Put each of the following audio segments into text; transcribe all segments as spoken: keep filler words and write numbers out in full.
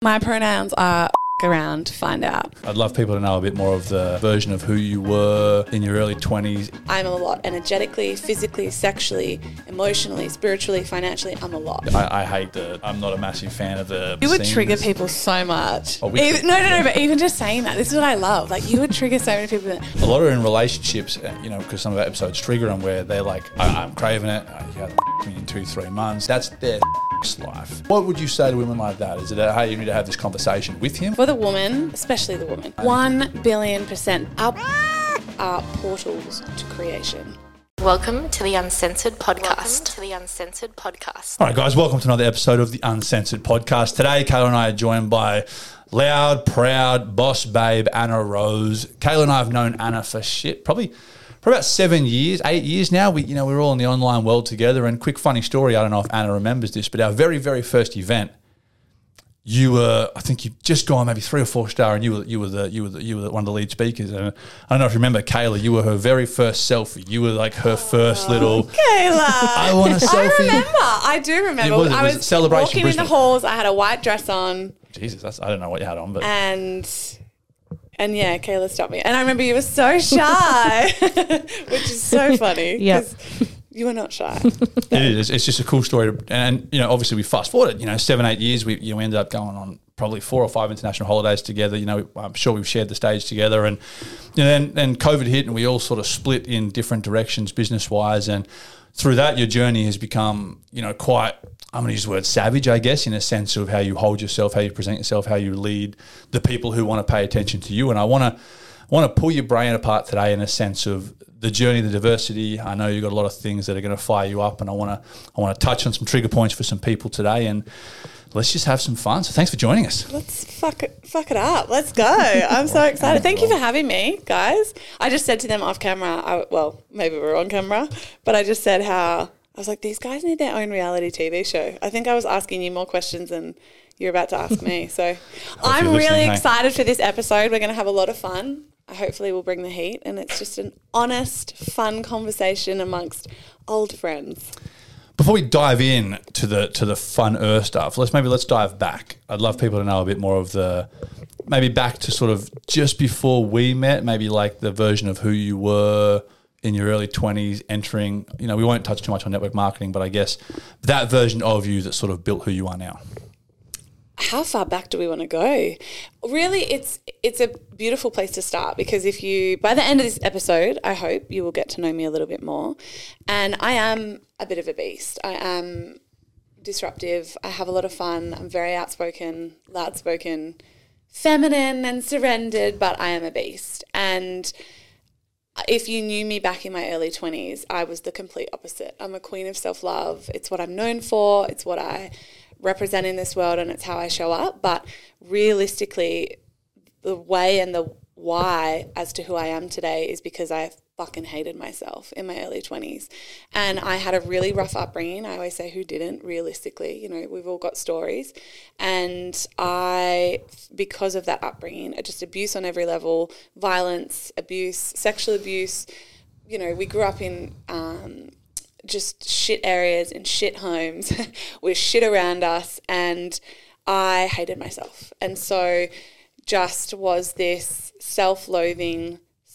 My pronouns are around to find out. I'd love people to know a bit more of the version of who you were in your early twenties. I'm a lot energetically, physically, sexually, emotionally, spiritually, financially. I'm a lot. I, I hate the, I'm not a massive fan of the You would scenes. trigger people so much. Oh, we even, could- no, no, no, but even just saying that, this is what I love. Like, you would trigger so many people. A lot are in relationships, uh, you know, because some of our episodes trigger them where they're like, I, I'm craving it, I gotta f- me in two, three months. That's their life. What would you say to women like that? Is it, a, hey, you need to have this conversation with him? For the woman, especially the woman, one billion percent up are portals to creation. Welcome to the Uncensored Podcast. Welcome to the Uncensored Podcast. All right, guys, welcome to another episode of the Uncensored Podcast. Today, Kayla and I are joined by loud, proud, boss babe, Anna Rose. Kayla and I have known Anna for shit, probably for about seven years, eight years now. We, you know, we're all in the online world together. And quick funny story, I don't know if Anna remembers this, but our very, very first event, you were, I think you'd just gone maybe three or four star, and you were, you were the, you were the, you were one of the lead speakers. And I don't know if you remember Kayla. You were her very first selfie. You were like her first little. Kayla, I want a selfie. I remember. I do remember. It was, it I was was Celebration walking Brisbane. in the halls. I had a white dress on. Jesus, that's, I don't know what you had on, but And and yeah, Kayla stopped me. And I remember you were so shy, which is so funny. Yep. 'cause you were not shy. it is. It's just a cool story. To, and, you know, obviously we fast forwarded, you know, seven, eight years. We you know, ended up going on probably four or five international holidays together. You know, I'm sure we've shared the stage together. And, you know, then, then COVID hit and we all sort of split in different directions business-wise. And through that, your journey has become, you know, quite, I'm going to use the word savage, I guess, in a sense of how you hold yourself, how you present yourself, how you lead the people who want to pay attention to you. And I want to want to pull your brain apart today in a sense of the journey, the diversity. I know you've got a lot of things that are going to fire you up, and I want to I want to touch on some trigger points for some people today, and let's just have some fun. So thanks for joining us. Let's fuck it, fuck it up. Let's go. I'm so excited. Thank you for having me, guys. I just said to them off camera, I, well, maybe we're on camera, but I just said how, I was like, these guys need their own reality T V show. I think I was asking you more questions than you're about to ask me. So I'm you're really listening, hey. excited for this episode. We're going to have a lot of fun. Hopefully we'll bring the heat, and it's just an honest, fun conversation amongst old friends. Before we dive in to the to the fun-er stuff, let's maybe let's dive back. I'd love people to know a bit more of the, maybe back to sort of just before we met, maybe like the version of who you were in your early twenties, entering, you know, we won't touch too much on network marketing, but I guess that version of you that sort of built who you are now. How far back do we want to go? Really, it's it's a beautiful place to start, because if you, by the end of this episode, I hope you will get to know me a little bit more. And I am a bit of a beast. I am disruptive. I have a lot of fun. I'm very outspoken, loud spoken, feminine and surrendered, but I am a beast. And if you knew me back in my early twenties, I was the complete opposite. I'm a queen of self-love. It's what I'm known for. It's what I represent in this world, and it's how I show up. But realistically, the way and the why as to who I am today is because I fucking hated myself in my early twenties. And I had a really rough upbringing. I always say, who didn't, realistically? You know, we've all got stories. And I, because of that upbringing, just abuse on every level, violence, abuse, sexual abuse. You know, we grew up in um, just shit areas and shit homes with shit around us, and I hated myself. And so just was this self-loathing,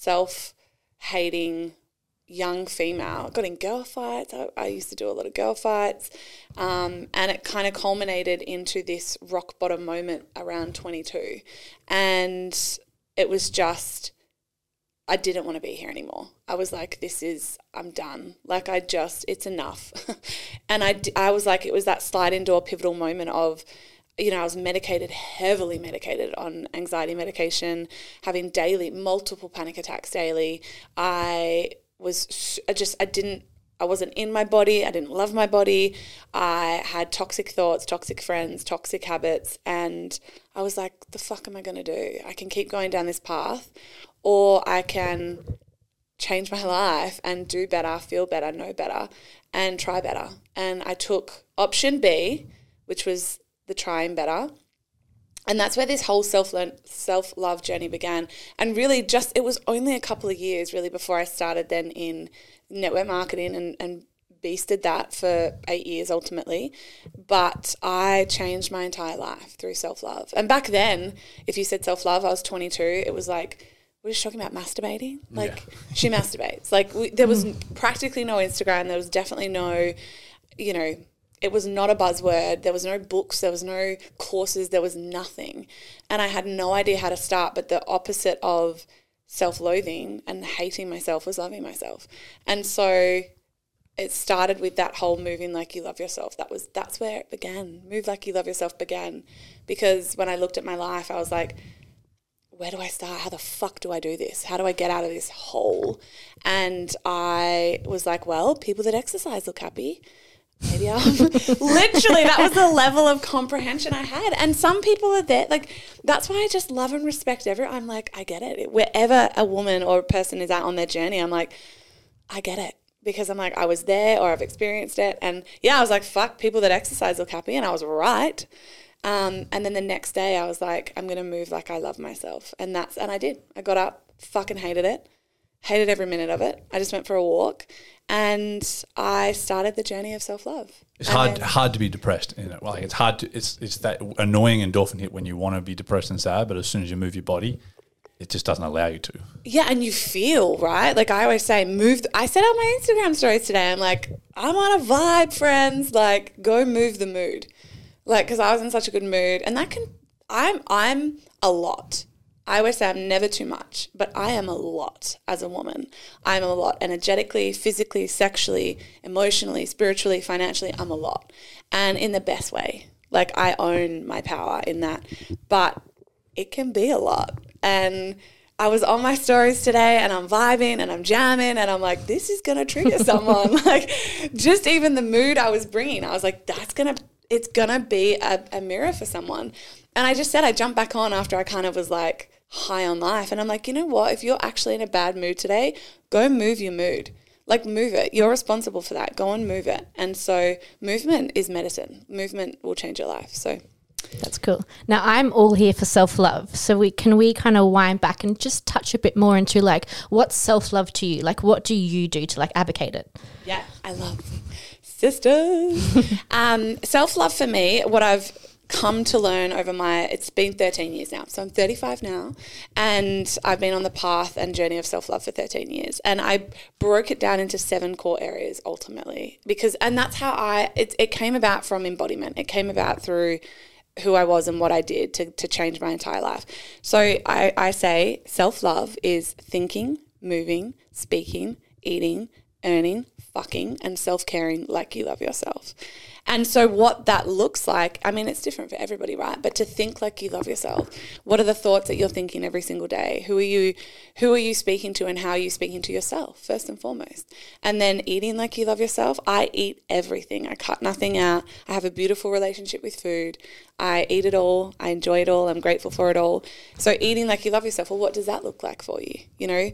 self-hating young female. Got in girl fights. I, I used to do a lot of girl fights. Um, and it kind of culminated into this rock bottom moment around twenty-two. And it was just, I didn't want to be here anymore. I was like, this is, I'm done. Like I just, it's enough. And I, I was like, it was that sliding door pivotal moment of, you know, I was medicated, heavily medicated on anxiety medication, having daily, multiple panic attacks daily. I was, I just, I didn't, I wasn't in my body. I didn't love my body. I had toxic thoughts, toxic friends, toxic habits. And I was like, the fuck am I going to do? I can keep going down this path, or I can change my life and do better, feel better, know better, and try better. And I took option B, which was the trying better. And that's where this whole self self-love journey began. And really just, it was only a couple of years really before I started then in network marketing and, and beasted that for eight years ultimately. But I changed my entire life through self-love. And back then, if you said self-love, I was twenty-two, it was like, we're just talking about masturbating. Like, yeah. She masturbates. Like, we, there was practically no Instagram. There was definitely no, you know, it was not a buzzword. There was no books. There was no courses. There was nothing. And I had no idea how to start. But the opposite of self-loathing and hating myself was loving myself. And so it started with that whole moving like you love yourself. That was that's where it began. Move like you love yourself began. Because when I looked at my life, I was like, where do I start? How the fuck do I do this? How do I get out of this hole? And I was like, well, people that exercise look happy. Maybe I'll literally, that was the level of comprehension I had. And some people are there. Like, that's why I just love and respect everyone. I'm like, I get it. Wherever a woman or a person is at on their journey, I'm like, I get it. Because I'm like, I was there or I've experienced it. And yeah, I was like, fuck, people that exercise look happy. And I was right. Um, and then the next day I was like, I'm going to move like I love myself. And that's, and I did. I got up, fucking hated it, hated every minute of it. I just went for a walk and I started the journey of self-love. It's and hard then, hard to be depressed. You know? Like it's hard to, it's, it's that annoying endorphin hit when you want to be depressed and sad, but as soon as you move your body, it just doesn't allow you to. Yeah, and you feel, right? Like I always say, move. Th- I said on my Instagram stories today, I'm like, I'm on a vibe, friends. Like, go move the mood. Like, because I was in such a good mood, and that can, I'm, I'm a lot. I always say I'm never too much, but I am a lot as a woman. I'm a lot energetically, physically, sexually, emotionally, spiritually, financially. I'm a lot, and in the best way. Like I own my power in that, but it can be a lot. And I was on my stories today, and I'm vibing and I'm jamming, and I'm like, this is gonna trigger someone. Like, just even the mood I was bringing, I was like, that's gonna. It's going to be a, a mirror for someone. And I just said, I jumped back on after I kind of was like high on life. And I'm like, you know what? If you're actually in a bad mood today, go move your mood. Like move it. You're responsible for that. Go and move it. And so movement is medicine. Movement will change your life. So that's cool. Now I'm all here for self-love. So we can we kind of wind back and just touch a bit more into like what's self-love to you? Like what do you do to like advocate it? Yeah, I love sisters. um, self-love for me, what I've come to learn over my, it's been thirteen years now. So I'm thirty-five now, and I've been on the path and journey of self-love for thirteen years. And I broke it down into seven core areas ultimately because, and that's how I, it, it came about from embodiment. It came about through who I was and what I did to, to change my entire life. So I, I say self-love is thinking, moving, speaking, eating, earning, fucking, and self-caring like you love yourself. And so what that looks like, I mean, it's different for everybody, right? But to think like you love yourself. What are the thoughts that you're thinking every single day? Who are you, who are you speaking to, and how are you speaking to yourself, first and foremost? And then eating like you love yourself. I eat everything. I cut nothing out. I have a beautiful relationship with food. I eat it all. I enjoy it all. I'm grateful for it all. So eating like you love yourself, well, what does that look like for you? You know,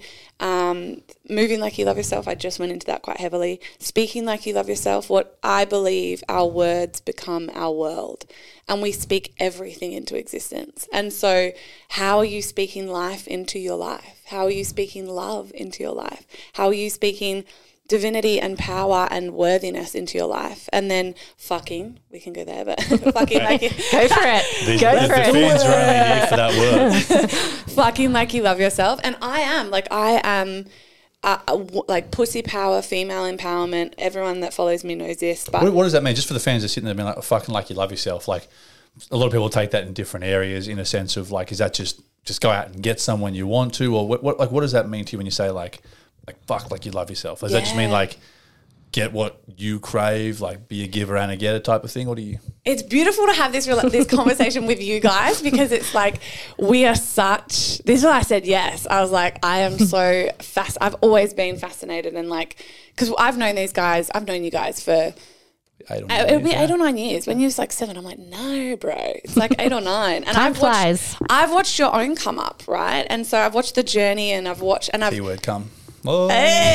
um, moving like you love yourself. I just went into that quite heavily. Speaking like you love yourself. What I believe our words become our world, and we speak everything into existence. And so how are you speaking life into your life? How are you speaking love into your life? How are you speaking divinity and power and worthiness into your life? And then fucking, we can go there, but fucking like you, go for it. The, go the, for the it. fans are only here for that word. Fucking like you love yourself. And I am like, I am uh, like pussy power, female empowerment. Everyone that follows me knows this. But what, what does that mean? Just for the fans that are sitting there being like, fucking like you love yourself. Like a lot of people take that in different areas in a sense of like, is that just, just go out and get someone you want to? Or what, what like, what does that mean to you when you say like, like fuck like you love yourself? Does yeah. that just mean like get what you crave, like be a giver and a getter type of thing? Or do you? It's beautiful to have this this conversation with you guys, because it's like we are such, this is why I said yes. I was like, I am so fast. I've always been fascinated and like, because I've known these guys, I've known you guys for, Eight or nine it'll years, be yeah. eight or nine years. When you was like seven, I'm like, no, bro. It's like eight or nine. And Time I've flies. watched, I've watched your own come up, right? And so I've watched the journey, and I've watched, and I've Keyword come. Oh.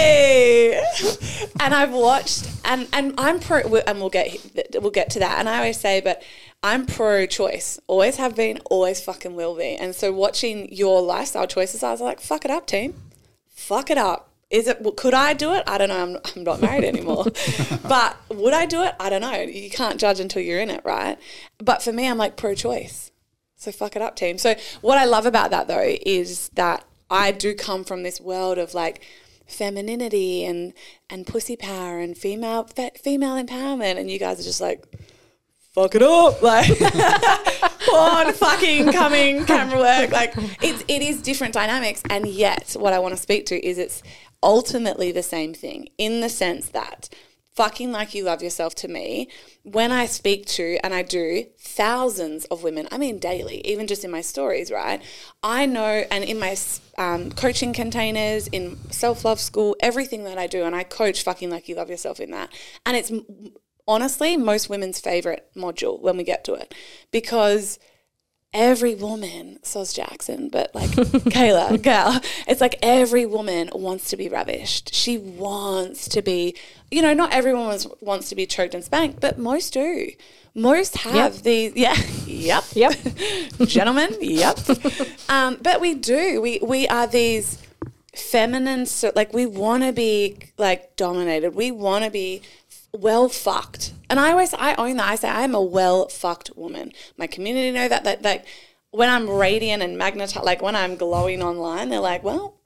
Hey, and I've watched, and, and I'm pro, and we'll get we'll get to that. And I always say, but I'm pro-choice. Always have been, always fucking will be. And so watching your lifestyle choices, I was like, fuck it up, team. Fuck it up. Is it? Could I do it? I don't know. I'm, I'm not married anymore. But would I do it? I don't know. You can't judge until you're in it, right? But for me, I'm like pro-choice. So fuck it up, team. So what I love about that though is that I do come from this world of like femininity and and pussy power and female fe- female empowerment, and you guys are just like, fuck it up, like porn, fucking coming, camera work. Like it's it is different dynamics, and yet what I want to speak to is it's ultimately the same thing in the sense that fucking like you love yourself to me, when I speak to, and I do, thousands of women, I mean daily, even just in my stories, right? I know, and in my um, coaching containers, in self-love school, everything that I do, and I coach fucking like you love yourself in that. And it's honestly most women's favourite module when we get to it, because every woman, so's Jackson, but like Kayla, gal, it's like every woman wants to be ravished. She wants to be, you know, not everyone was, wants to be choked and spanked, but most do. Most have yep. these, yeah, yep, yep, gentlemen, yep. Um, but we do. We we are these feminine, so like we want to be like dominated. We want to be well fucked. And I always, I own that. I say I'm a well fucked woman. My community know that, that, like when I'm radiant and magnetized, like when I'm glowing online, they're like, well,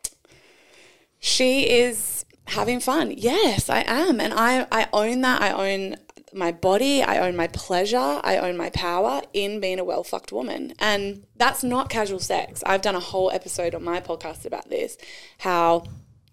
she is having fun. Yes, I am. And I, I own that. I own my body. I own my pleasure. I own my power in being a well fucked woman. And that's not casual sex. I've done a whole episode on my podcast about this, how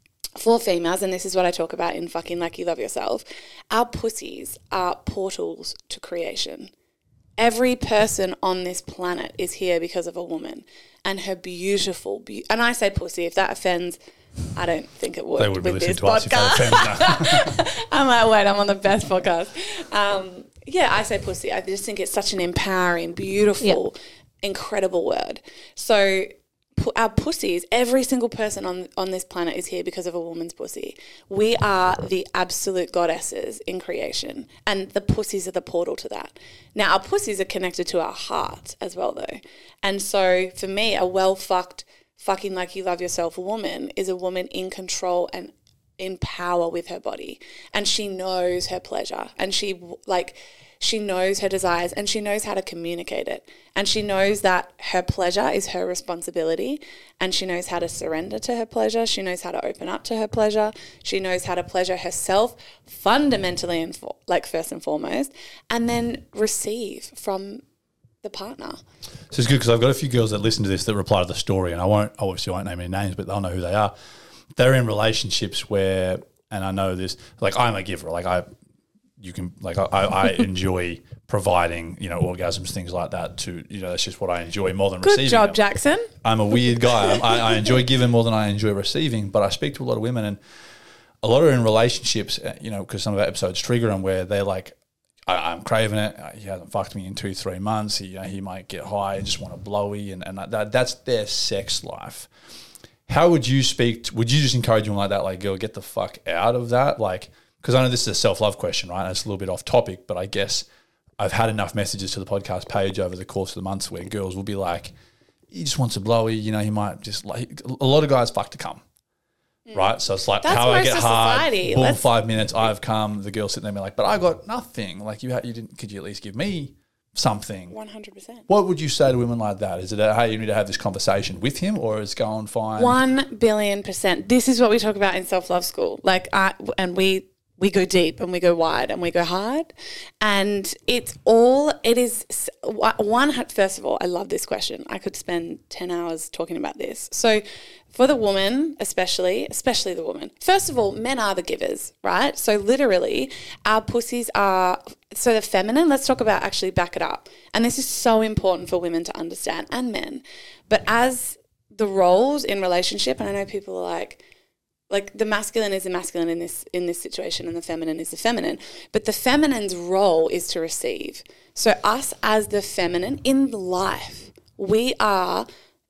for females, and this is what I talk about in Fucking Like You Love Yourself, our pussies are portals to creation. Every person on this planet is here because of a woman and her beautiful, be- and I say pussy, if that offends, I don't think it would. They would be with listening this to us if that offends. I'm like, wait, I'm on the best podcast. Um, yeah, I say pussy. I just think it's such an empowering, beautiful, yep. incredible word. So our pussies, every single person on on this planet is here because of a woman's pussy. We are the absolute goddesses in creation, and the pussies are the portal to that. Now, our pussies are connected to our heart as well, though. And so for me, a well-fucked, fucking like you love yourself woman is a woman in control and in power with her body. And she knows her pleasure, and she, like, she knows her desires, and she knows how to communicate it. And she knows that her pleasure is her responsibility, and she knows how to surrender to her pleasure. She knows how to open up to her pleasure. She knows how to pleasure herself fundamentally and for, like first and foremost, and then receive from the partner. So it's good because I've got a few girls that listen to this that reply to the story, and I won't, obviously I won't name any names, but they'll know who they are. They're in relationships where, and I know this, like I'm a giver, like I, you can, like I, I enjoy providing, you know, orgasms, things like that to, you know, that's just what I enjoy more than Good receiving. Good job, them. Jackson. I'm a weird guy. I, I enjoy giving more than I enjoy receiving, but I speak to a lot of women, and a lot are in relationships, you know, because some of our episodes trigger them where they're like, I, I'm craving it. He hasn't fucked me in two, three months. He, you know, he might get high and just want to blowy, and, and that, that's their sex life. How would you speak, to, would you just encourage them like that, like, girl, get the fuck out of that? Like, because I know this is a self-love question, right? And it's a little bit off topic, but I guess I've had enough messages to the podcast page over the course of the months where girls will be like, he just wants a blowy, you know, he might just like, a lot of guys fuck to come, mm. right? So it's like, That's how I get hard, society. boom, Let's- five minutes, I've come, the girl sitting there and be like, but I got nothing. Like, you, you didn't, could you at least give me something? one hundred percent. What would you say to women like that? Is it a, hey, you need to have this conversation with him, or is it going fine? One billion percent. This is what we talk about in self-love school. Like, I, and we, we go deep and we go wide and we go hard, and it's all, it is one, first of all, I love this question. I could spend ten hours talking about this. So for the woman, especially, especially the woman, first of all, men are the givers, right? So literally our pussies are, so the feminine, let's talk about, actually back it up. And this is so important for women to understand, and men. But as the roles in relationship, and I know people are like, like the masculine is the masculine in this in this situation, and the feminine is the feminine. But the feminine's role is to receive. So us as the feminine in life, we are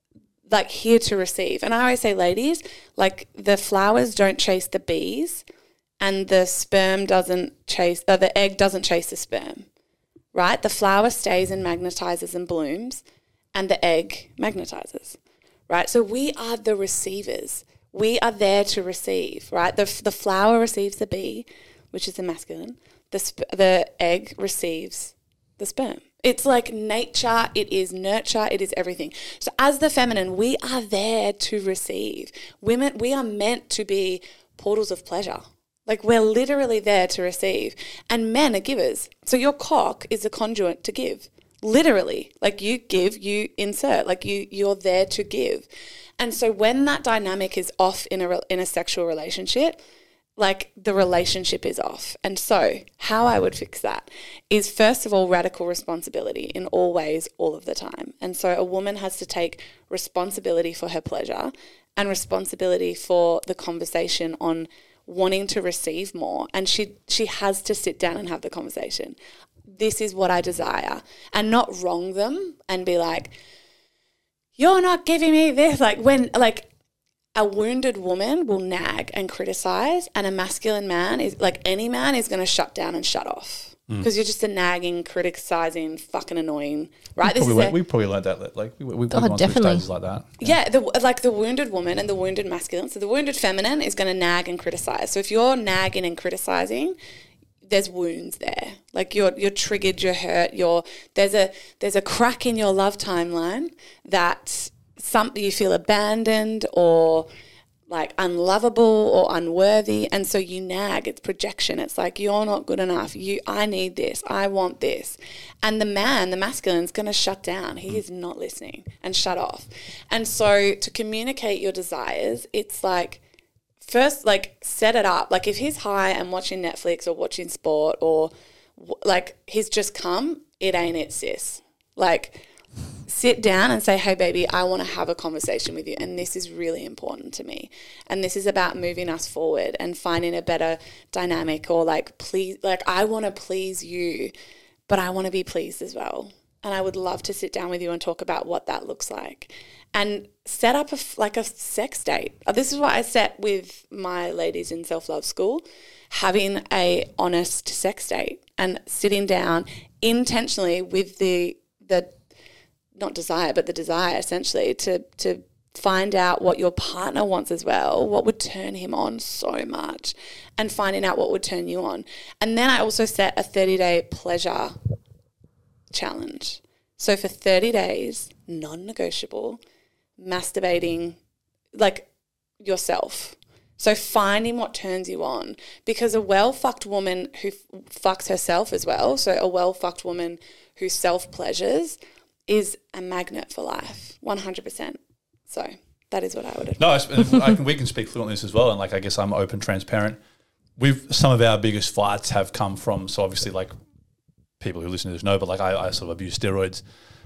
like here to receive. And I always say, ladies, like the flowers don't chase the bees, and the sperm doesn't chase, uh, the egg doesn't chase the sperm, right? The flower stays and magnetizes and blooms, and the egg magnetizes, right? So we are the receivers. We are there to receive, right? The, the flower receives the bee, which is the masculine. The, sp- the egg receives the sperm. It's like nature, it is nurture, it is everything. So as the feminine, we are there to receive. Women, we are meant to be portals of pleasure. Like we're literally there to receive. And men are givers. So your cock is a conduit to give. Literally. Like you give, you insert. Like you, you're there to give. And so when that dynamic is off in a, in a sexual relationship, like the relationship is off. And so how I would fix that is, first of all, radical responsibility in all ways, all of the time. And so a woman has to take responsibility for her pleasure and responsibility for the conversation on wanting to receive more. And she she has to sit down and have the conversation. This is what I desire. And not wrong them and be like, you're not giving me this. Like when, like, a wounded woman will nag and criticize, and a masculine man is like any man is going to shut down and shut off because mm. you're just a nagging, criticizing, fucking annoying, right? We this probably, is learned, a, we probably learned that. Like we, we, we've oh, gone through definitely. stages like that. Yeah, yeah the, like the wounded woman and the wounded masculine. So the wounded feminine is going to nag and criticize. So if you're nagging and criticizing, there's wounds there. Like you're you're triggered, you're hurt. You're there's a there's a crack in your love timeline that. Some you feel abandoned or like unlovable or unworthy, and so you nag. It's projection. It's like you're not good enough. You, I need this. I want this, and the man, the masculine, is going to shut down. He is not listening and shut off. And so to communicate your desires, it's like first like set it up. Like if he's high and watching Netflix or watching sport or like he's just come, it ain't it, sis. Like. Sit down and say, hey, baby, I want to have a conversation with you, and this is really important to me, and this is about moving us forward and finding a better dynamic, or like, please, like I want to please you, but I want to be pleased as well, and I would love to sit down with you and talk about what that looks like, and set up a, like a sex date. This is what I set with my ladies in self-love school, having a honest sex date and sitting down intentionally with the the not desire, but the desire essentially to to find out what your partner wants as well, what would turn him on so much, and finding out what would turn you on. And then I also set a thirty-day pleasure challenge. So for thirty days, non-negotiable, masturbating like yourself. So finding what turns you on, because a well-fucked woman who f- fucks herself as well, so a well-fucked woman who self-pleasures is a magnet for life, one hundred percent. So that is what I would have. No, I, I can, we can speak fluently this as well. And like, I guess I'm open, transparent. We've, some of our biggest fights have come from, so obviously like people who listen to this know, but like I, I sort of abused steroids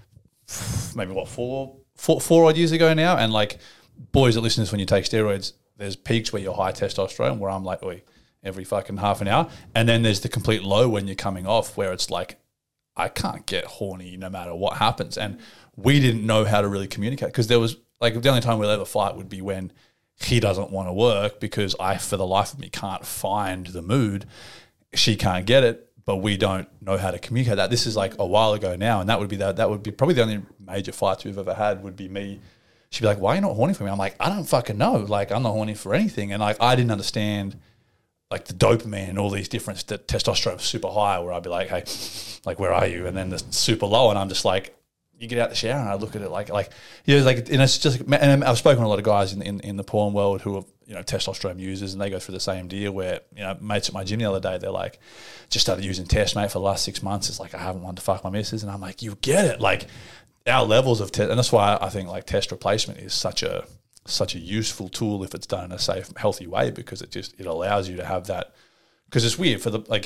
maybe what, four, four, four odd years ago now. And like boys that listen to this, when you take steroids, there's peaks where you're high testosterone, where I'm like, oi, every fucking half an hour. And then there's the complete low when you're coming off, where it's like, I can't get horny no matter what happens. And we didn't know how to really communicate, because there was like the only time we'll ever fight would be when he doesn't want to work because I, for the life of me, can't find the mood. She can't get it, but we don't know how to communicate that. This is like a while ago now, and that would be that. That would be probably the only major fights we've ever had. Would be me. She'd be like, "Why are you not horny for me?" I'm like, "I don't fucking know. Like, I'm not horny for anything." And like, I didn't understand like the dopamine and all these different st- testosterone was super high, where I'd be like, "Hey, like, where are you?" And then the super low, and I'm just like, you get out the shower and I look at it like, like, yeah, like, and it's just, and I've spoken to a lot of guys in, in, in the porn world who are, you know, testosterone users, and they go through the same deal where, you know, mates at my gym the other day, they're like, just started using test, mate, for the last six months. It's like, I haven't wanted to fuck my missus. And I'm like, you get it. Like, our levels of test, and that's why I think like test replacement is such a, such a useful tool if it's done in a safe, healthy way, because it just, it allows you to have that, because it's weird for the, like,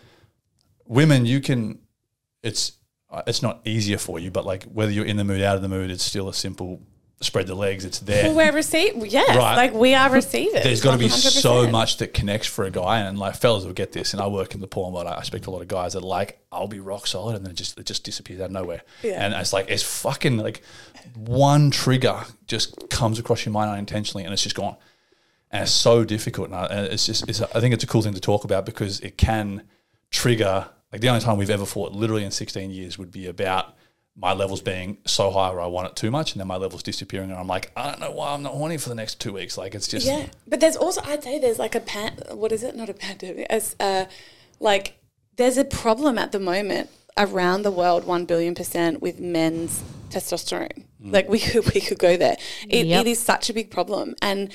women, you can, it's, it's not easier for you, but like whether you're in the mood, out of the mood, it's still a simple spread the legs. It's there. Well, we're receive. Yes, right. Like we are receivers. There's got to be one hundred percent. so much that connects for a guy, and like fellas will get this. And I work in the porn world. I speak to a lot of guys that are like, I'll be rock solid, and then it just it just disappears out of nowhere. Yeah. And it's like it's fucking like one trigger just comes across your mind unintentionally, and it's just gone. And it's so difficult. And it's just it's. I think it's a cool thing to talk about, because it can trigger. Like the only time we've ever fought literally in sixteen years would be about my levels being so high where I want it too much, and then my levels disappearing, and I'm like, I don't know why I'm not horny for the next two weeks. Like, it's just yeah. But there's also, I'd say there's like a pan. What is it? Not a pandemic. As uh, like there's a problem at the moment around the world, one billion percent with men's testosterone. Mm. Like we could we could go there. It, yep. it is such a big problem, and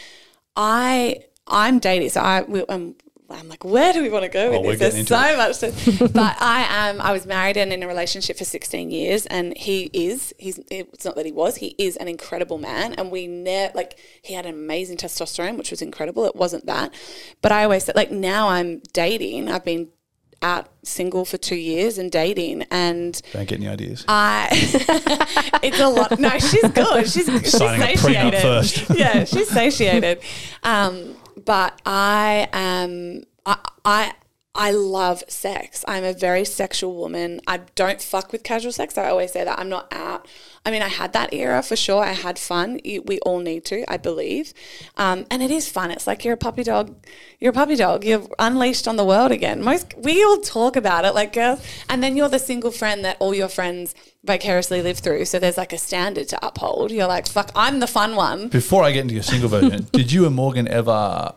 I I'm dating. So I we, um. I'm like, where do we want to go with oh, this? There's so it. much to, but I am, I was married and in a relationship for sixteen years, and he is, he's, it's not that he was, he is an incredible man. And we never, like, he had an amazing testosterone, which was incredible. It wasn't that. But I always said, like, now I'm dating. I've been out single for two years and dating, and don't get any ideas. I, it's a lot. No, she's good. She's, she's signing satiated. A prenup first. Yeah, she's satiated. Um, But I am, I, I, I love sex. I'm a very sexual woman. I don't fuck with casual sex. I always say that. I'm not out. I mean, I had that era for sure. I had fun. You, we all need to, I believe. Um, and it is fun. It's like you're a puppy dog. You're a puppy dog. You're unleashed on the world again. Most, we all talk about it like girls. And then you're the single friend that all your friends vicariously live through. So there's like a standard to uphold. You're like, fuck, I'm the fun one. Before I get into your single version, did you and Morgan ever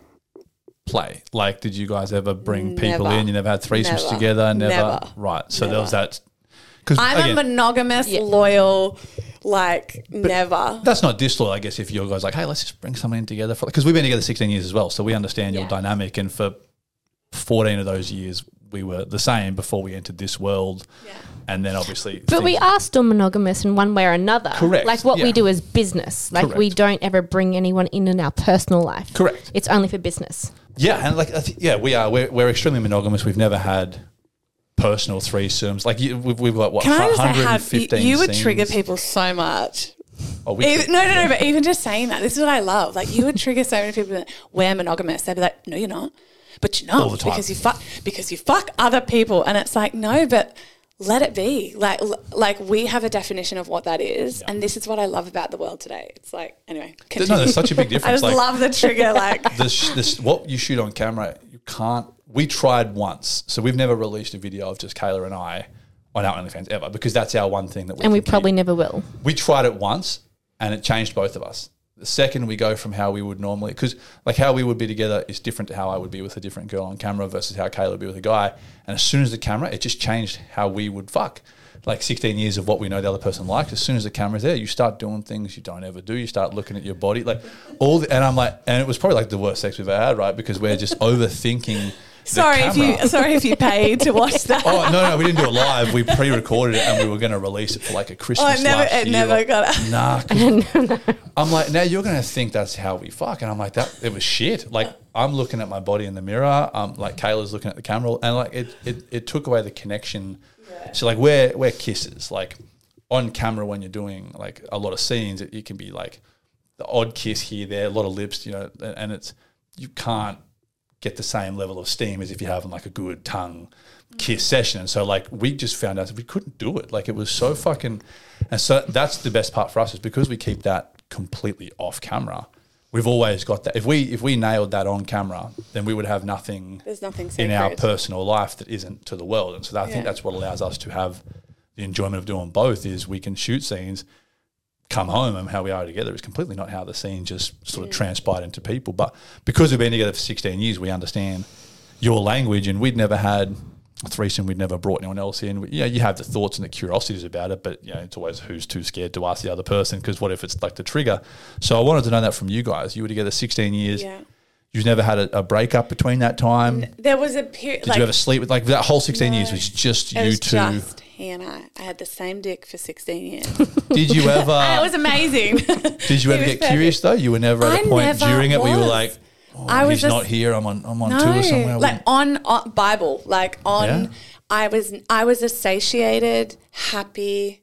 play? Like, did you guys ever bring people Never. in? You never had threesomes Never. together? Never. Never. Right. So Never. there was that. Because I'm again, a monogamous, Yeah. loyal, like never. that's not disloyal, I guess, if your guys like, hey, let's just bring someone in together. Because we've been together sixteen years as well, so we understand your Yeah. dynamic. And for fourteen of those years, we were the same before we entered this world. Yeah. And then obviously... But we are still monogamous in one way or another. Correct, Like what yeah. we do is business. Like we Correct. don't ever bring anyone in in our personal life. Correct. It's only for business. Yeah, and like, I thi- yeah, we are. We're, we're extremely monogamous. We've never had personal threesomes. Like, you, we've, we've got, what, Can I just say, how, you, one hundred fifteen you would scenes? trigger people so much. Oh, we Even, no, no, no, but even just saying that, this is what I love. Like, you would trigger so many people that we're monogamous. They'd be like, no, you're not. But you're not. All the time. Because you fuck, because you fuck other people. And it's like, no, but let it be. Like, l- like we have a definition of what that is. Yeah. And this is what I love about the world today. It's like, anyway. No, Continue. there's such a big I difference. just like, love the trigger. Like, this, this, what you shoot on camera, you can't. We tried once, so we've never released a video of just Kayla and I on our OnlyFans ever, because that's our one thing that we And we can probably keep. never will. We tried it once, and it changed both of us. The second we go from how we would normally, because like how we would be together is different to how I would be with a different girl on camera versus how Kayla would be with a guy. And as soon as the camera, it just changed how we would fuck. Like sixteen years of what we know the other person likes. As soon as the camera's there, you start doing things you don't ever do. You start looking at your body, like all. The, and I'm like, and it was probably like the worst sex we've ever had, right? Because we're just overthinking. The sorry if camera. you, sorry if you paid to watch that. Oh no, no, we didn't do it live. We pre-recorded it and we were going to release it for like a Christmas. Oh, it never, last it year. never got it. Nah, 'cause I'm like, now you're going to think that's how we fuck, and I'm like, that it was shit. Like I'm looking at my body in the mirror. Um, like Kayla's looking at the camera, and like it, it, it took away the connection. Yeah. So like we're we're kisses. Like on camera when you're doing like a lot of scenes, it, it can be like the odd kiss here, there, a lot of lips, you know, and it's you can't get the same level of steam as if you're having like a good tongue kiss session. And so like we just found out that we couldn't do it. Like it was so fucking, and so that's the best part for us is because we keep that completely off camera. We've always got that. If we if we nailed that on camera, then we would have nothing, There's nothing in sacred. our personal life that isn't to the world. And so I think Yeah. that's what allows us to have the enjoyment of doing both is we can shoot scenes, come home, and how we are together is completely not how the scene just sort of transpired into people. But because we've been together for sixteen years, we understand your language, and we'd never had a threesome. We'd never brought anyone else in. We, yeah, you have the thoughts and the curiosities about it, but you know, it's always who's too scared to ask the other person because what if it's like the trigger? So I wanted to know that from you guys. You were together sixteen years. Yeah. You've never had a, a breakup between that time. There was a period. Did like, you ever sleep with like that whole sixteen No. years was just It you was two? just he and I. I had the same dick for sixteen years. Did you ever? And it was amazing. Did you He ever was get curious though? You were never at I a point never during it where you were was. like, oh, I was he's just- not here. I'm on. I'm on No, tour somewhere. like on, on Bible, like on. Yeah? I was I was a satiated, happy.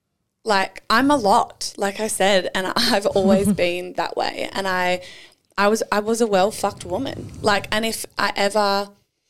Like I'm a lot, like I said, and I've always been that way. And I, I was I was a well fucked woman. Like, and if I ever,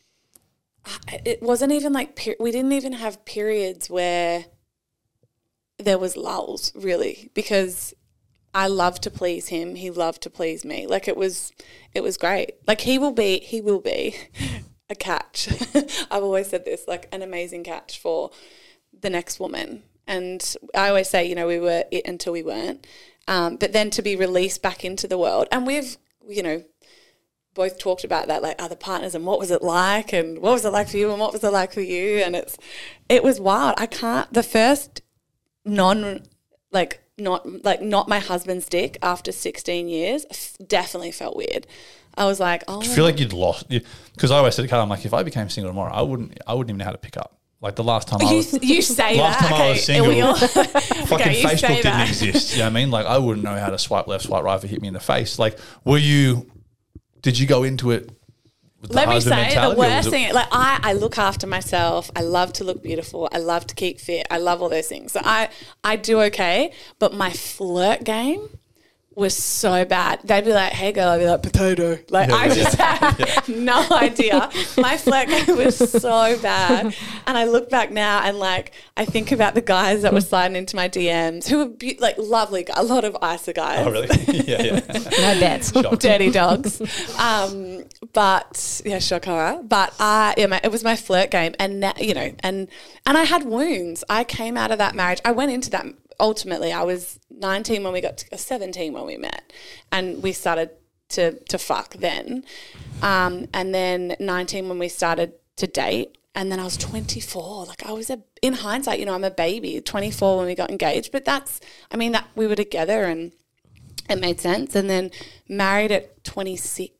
it wasn't even like per- we didn't even have periods where there was lulls really because I loved to please him. He loved to please me. Like it was, it was great. Like he will be, he will be a catch. I've always said this, like an amazing catch for the next woman. And I always say, you know, we were it until we weren't. Um, but then to be released back into the world. And we've, you know, both talked about that, like other partners and what was it like and what was it like for you and what was it like for you. And it's, it was wild. I can't, the first non, like, not like not my husband's dick after sixteen years f- definitely felt weird. I was like, oh, I feel like you'd lost because I always said to Carl, I'm like, if I became single tomorrow, I wouldn't, I wouldn't even know how to pick up. Like the last time I you, was, you say last that. time okay. I was single, we all- fucking okay, you Facebook say didn't that. exist. You know what I mean? Like I wouldn't know how to swipe left, swipe right if it hit me in the face. Like, were you? Did you go into it? With the Let me husband say the mentality, or was worst it- thing. Like I, I look after myself. I love to look beautiful. I love to keep fit. I love all those things. So I, I do okay. But my flirt game was so bad. They'd be like, "Hey girl," I'd be like, "Potato." Like Yeah, I yeah, just yeah. had no idea. My flirt game was so bad. And I look back now and like I think about the guys that were sliding into my D Ms who were be- like lovely, guys, a lot of I S A guys. Oh really? yeah, yeah. No bets. Shocked. Dirty dogs. Um, but yeah, shock horror. But I, yeah, my, it was my flirt game, and now, you know, and and I had wounds. I came out of that marriage. I went into that. Ultimately, I was nineteen when we got to seventeen when we met, and we started to to fuck then, um, and then nineteen when we started to date. And then I was twenty-four. Like I was a, in hindsight, you know, I'm a baby, twenty-four when we got engaged. But that's, I mean, that we were together and it made sense. And then married at twenty-six.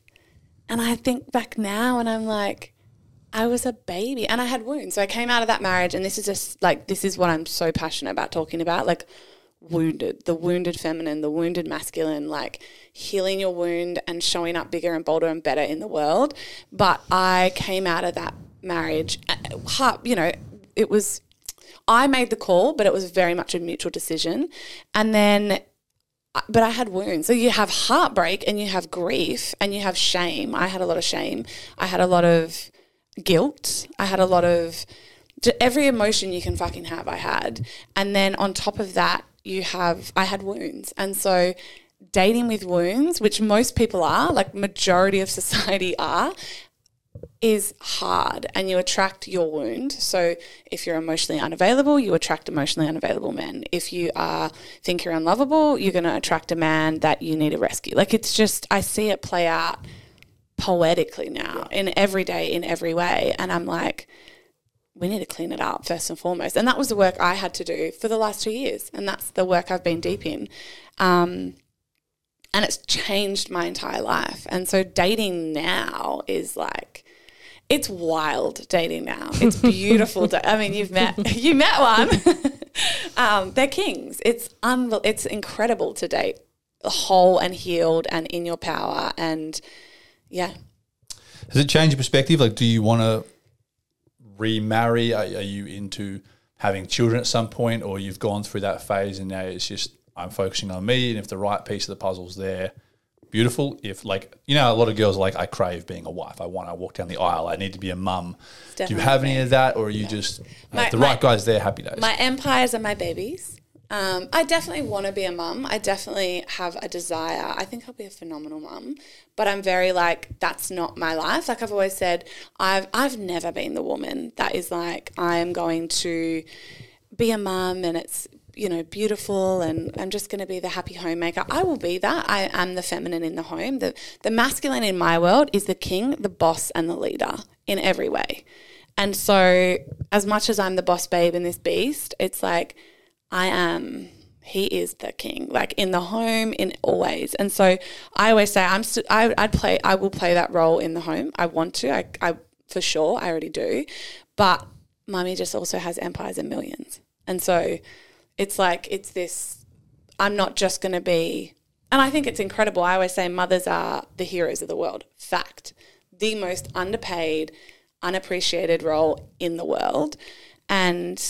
And I think back now and I'm like, I was a baby and I had wounds. So I came out of that marriage and this is just like, this is what I'm so passionate about talking about. Like wounded, the wounded feminine, the wounded masculine, like healing your wound and showing up bigger and bolder and better in the world. But I came out of that marriage, you know, it was, I made the call, but it was very much a mutual decision. And then, but I had wounds. So you have heartbreak and you have grief and you have shame. I had a lot of shame. I had a lot of guilt. I had a lot of, every emotion you can fucking have, I had. And then on top of that, you have, I had wounds. And so dating with wounds, which most people are, like majority of society are, is hard, and you attract your wound. So if you're emotionally unavailable, you attract emotionally unavailable men. If you are think you're unlovable, you're going to attract a man that you need to rescue. Like it's just, I see it play out poetically now in every day, in every way. And I'm like, we need to clean it up first and foremost. And that was the work I had to do for the last two years. And that's the work I've been deep in. Um, and it's changed my entire life. And so dating now is like, it's wild dating now. It's beautiful. da- I mean, you've met, you met one. um, they're kings. It's unbel- It's incredible to date whole and healed and in your power. And yeah. Has it changed your perspective? Like, do you want to remarry? Are, are you into having children at some point, or you've gone through that phase and now it's just, I'm focusing on me, and if the right piece of the puzzle's there, beautiful. If like, you know, a lot of girls are like, I crave being a wife. I want to walk down the aisle. I need to be a mum. Do you have any of that, or are you no. just, my, if the my, right guy's there, happy days? My empires are my babies. Um, I definitely want to be a mum. I definitely have a desire. I think I'll be a phenomenal mum, but I'm very like, that's not my life. Like I've always said, I've I've never been the woman that is like, I am going to be a mum and it's, you know, beautiful and I'm just going to be the happy homemaker. I will be that. I am the feminine in the home. The the masculine in my world is the king, the boss and the leader in every way. And so as much as I'm the boss babe in this beast, it's like I am, he is the king, like in the home, in always. And so I always say I'm st- I, I'd play, I will play that role in the home. I want to, I, I for sure, I already do. But mummy just also has empires and millions. And so it's like, it's this, I'm not just going to be, and I think it's incredible. I always say mothers are the heroes of the world. Fact. The most underpaid, unappreciated role in the world. And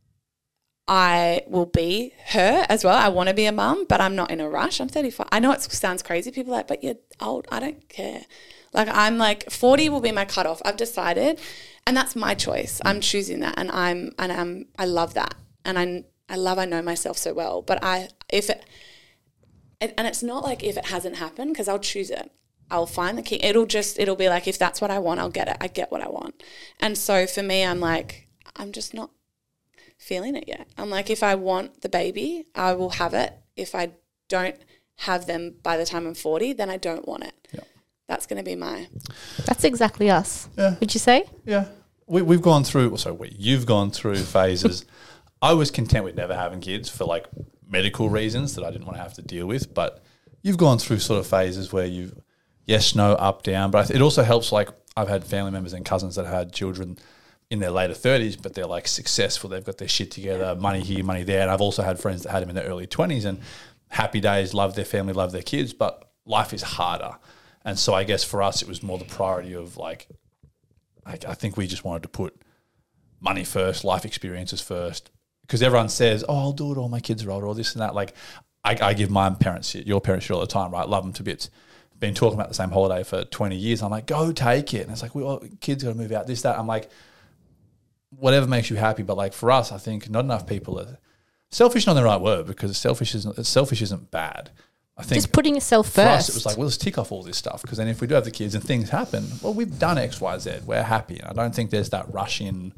I will be her as well. I want to be a mum, but I'm not in a rush. I'm thirty-five. I know it sounds crazy. People are like, but you're old. I don't care. Like I'm like forty will be my cutoff. I've decided, and that's my choice. I'm choosing that, and I'm and I'm I love that, and I I love I know myself so well. But I if it and it's not like if it hasn't happened, because I'll choose it. I'll find the key. It'll just it'll be like if that's what I want, I'll get it. I get what I want, and so for me, I'm like I'm just not feeling it yet. I'm like, if I want the baby, I will have it. If I don't have them by the time I'm forty, then I don't want it. Yeah. That's going to be my... That's exactly us. Yeah. Would you say? Yeah. We, we've gone through, so we, you've gone through phases. I was content with never having kids for like medical reasons that I didn't want to have to deal with. But you've gone through sort of phases where you've, yes, no, up, down. But I th- it also helps, like I've had family members and cousins that had children in their later thirties, but they're like successful. They've got their shit together, money here, money there. And I've also had friends that had them in their early twenties and happy days, love their family, love their kids, but life is harder. And so I guess for us, it was more the priority of like, I, I think we just wanted to put money first, life experiences first, because everyone says, oh, I'll do it all, my kids are older, or this and that. Like I, I give my parents shit, your parents shit all the time, right? Love them to bits. Been talking about the same holiday for twenty years. I'm like, go take it. And it's like, well, kids got to move out, this, that. I'm like, whatever makes you happy. But like for us, I think not enough people are selfish, not the right word, because selfish isn't, selfish isn't bad. I think just putting yourself for first. us, it was like, well, let's tick off all this stuff, because then if we do have the kids and things happen, well, we've done X, Y, Z. We're happy. And I don't think there's that rush in.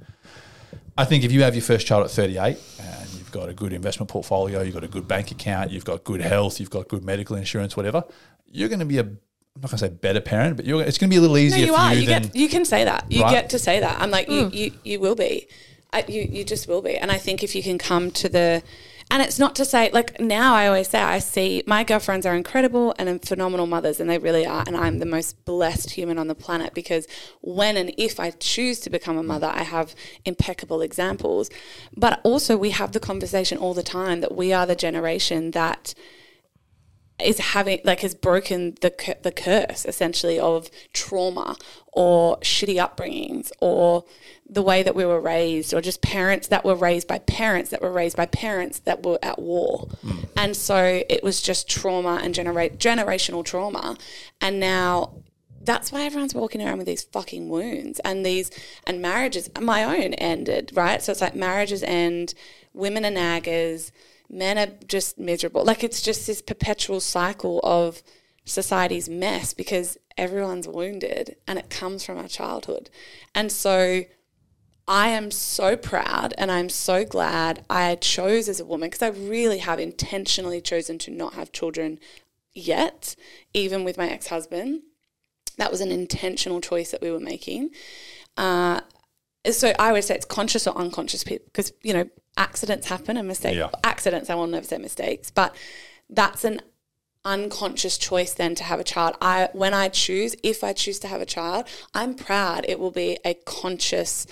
I think if you have your first child at thirty-eight and you've got a good investment portfolio, you've got a good bank account, you've got good health, you've got good medical insurance, whatever, you're going to be a, I'm not going to say better parent, but you're, it's going to be a little easier no, you for are. you. You, than, get, you can say that. You right? get to say that. I'm like, Mm. you, you, you will be. I, you, you just will be. And I think if you can come to the, and it's not to say, like now I always say, I see my girlfriends are incredible and phenomenal mothers, and they really are. And I'm the most blessed human on the planet, because when and if I choose to become a mother, I have impeccable examples. But also we have the conversation all the time that we are the generation that is having, like, has broken the the curse essentially of trauma or shitty upbringings or the way that we were raised, or just parents that were raised by parents that were raised by parents that were at war. Mm. And so it was just trauma and genera- generational trauma. And now that's why everyone's walking around with these fucking wounds and these, and marriages, my own ended, right? So it's like marriages end, women are naggers, men are just miserable. Like it's just this perpetual cycle of society's mess because everyone's wounded and it comes from our childhood. And so I am so proud and I'm so glad I chose as a woman, because I really have intentionally chosen to not have children yet, even with my ex-husband. That was an intentional choice that we were making. Uh, so I would say it's conscious or unconscious, because, you know, accidents happen and mistakes. Yeah. Accidents, I will never say mistakes, but that's an unconscious choice then to have a child. I, when I choose, if I choose to have a child, I'm proud it will be a conscious,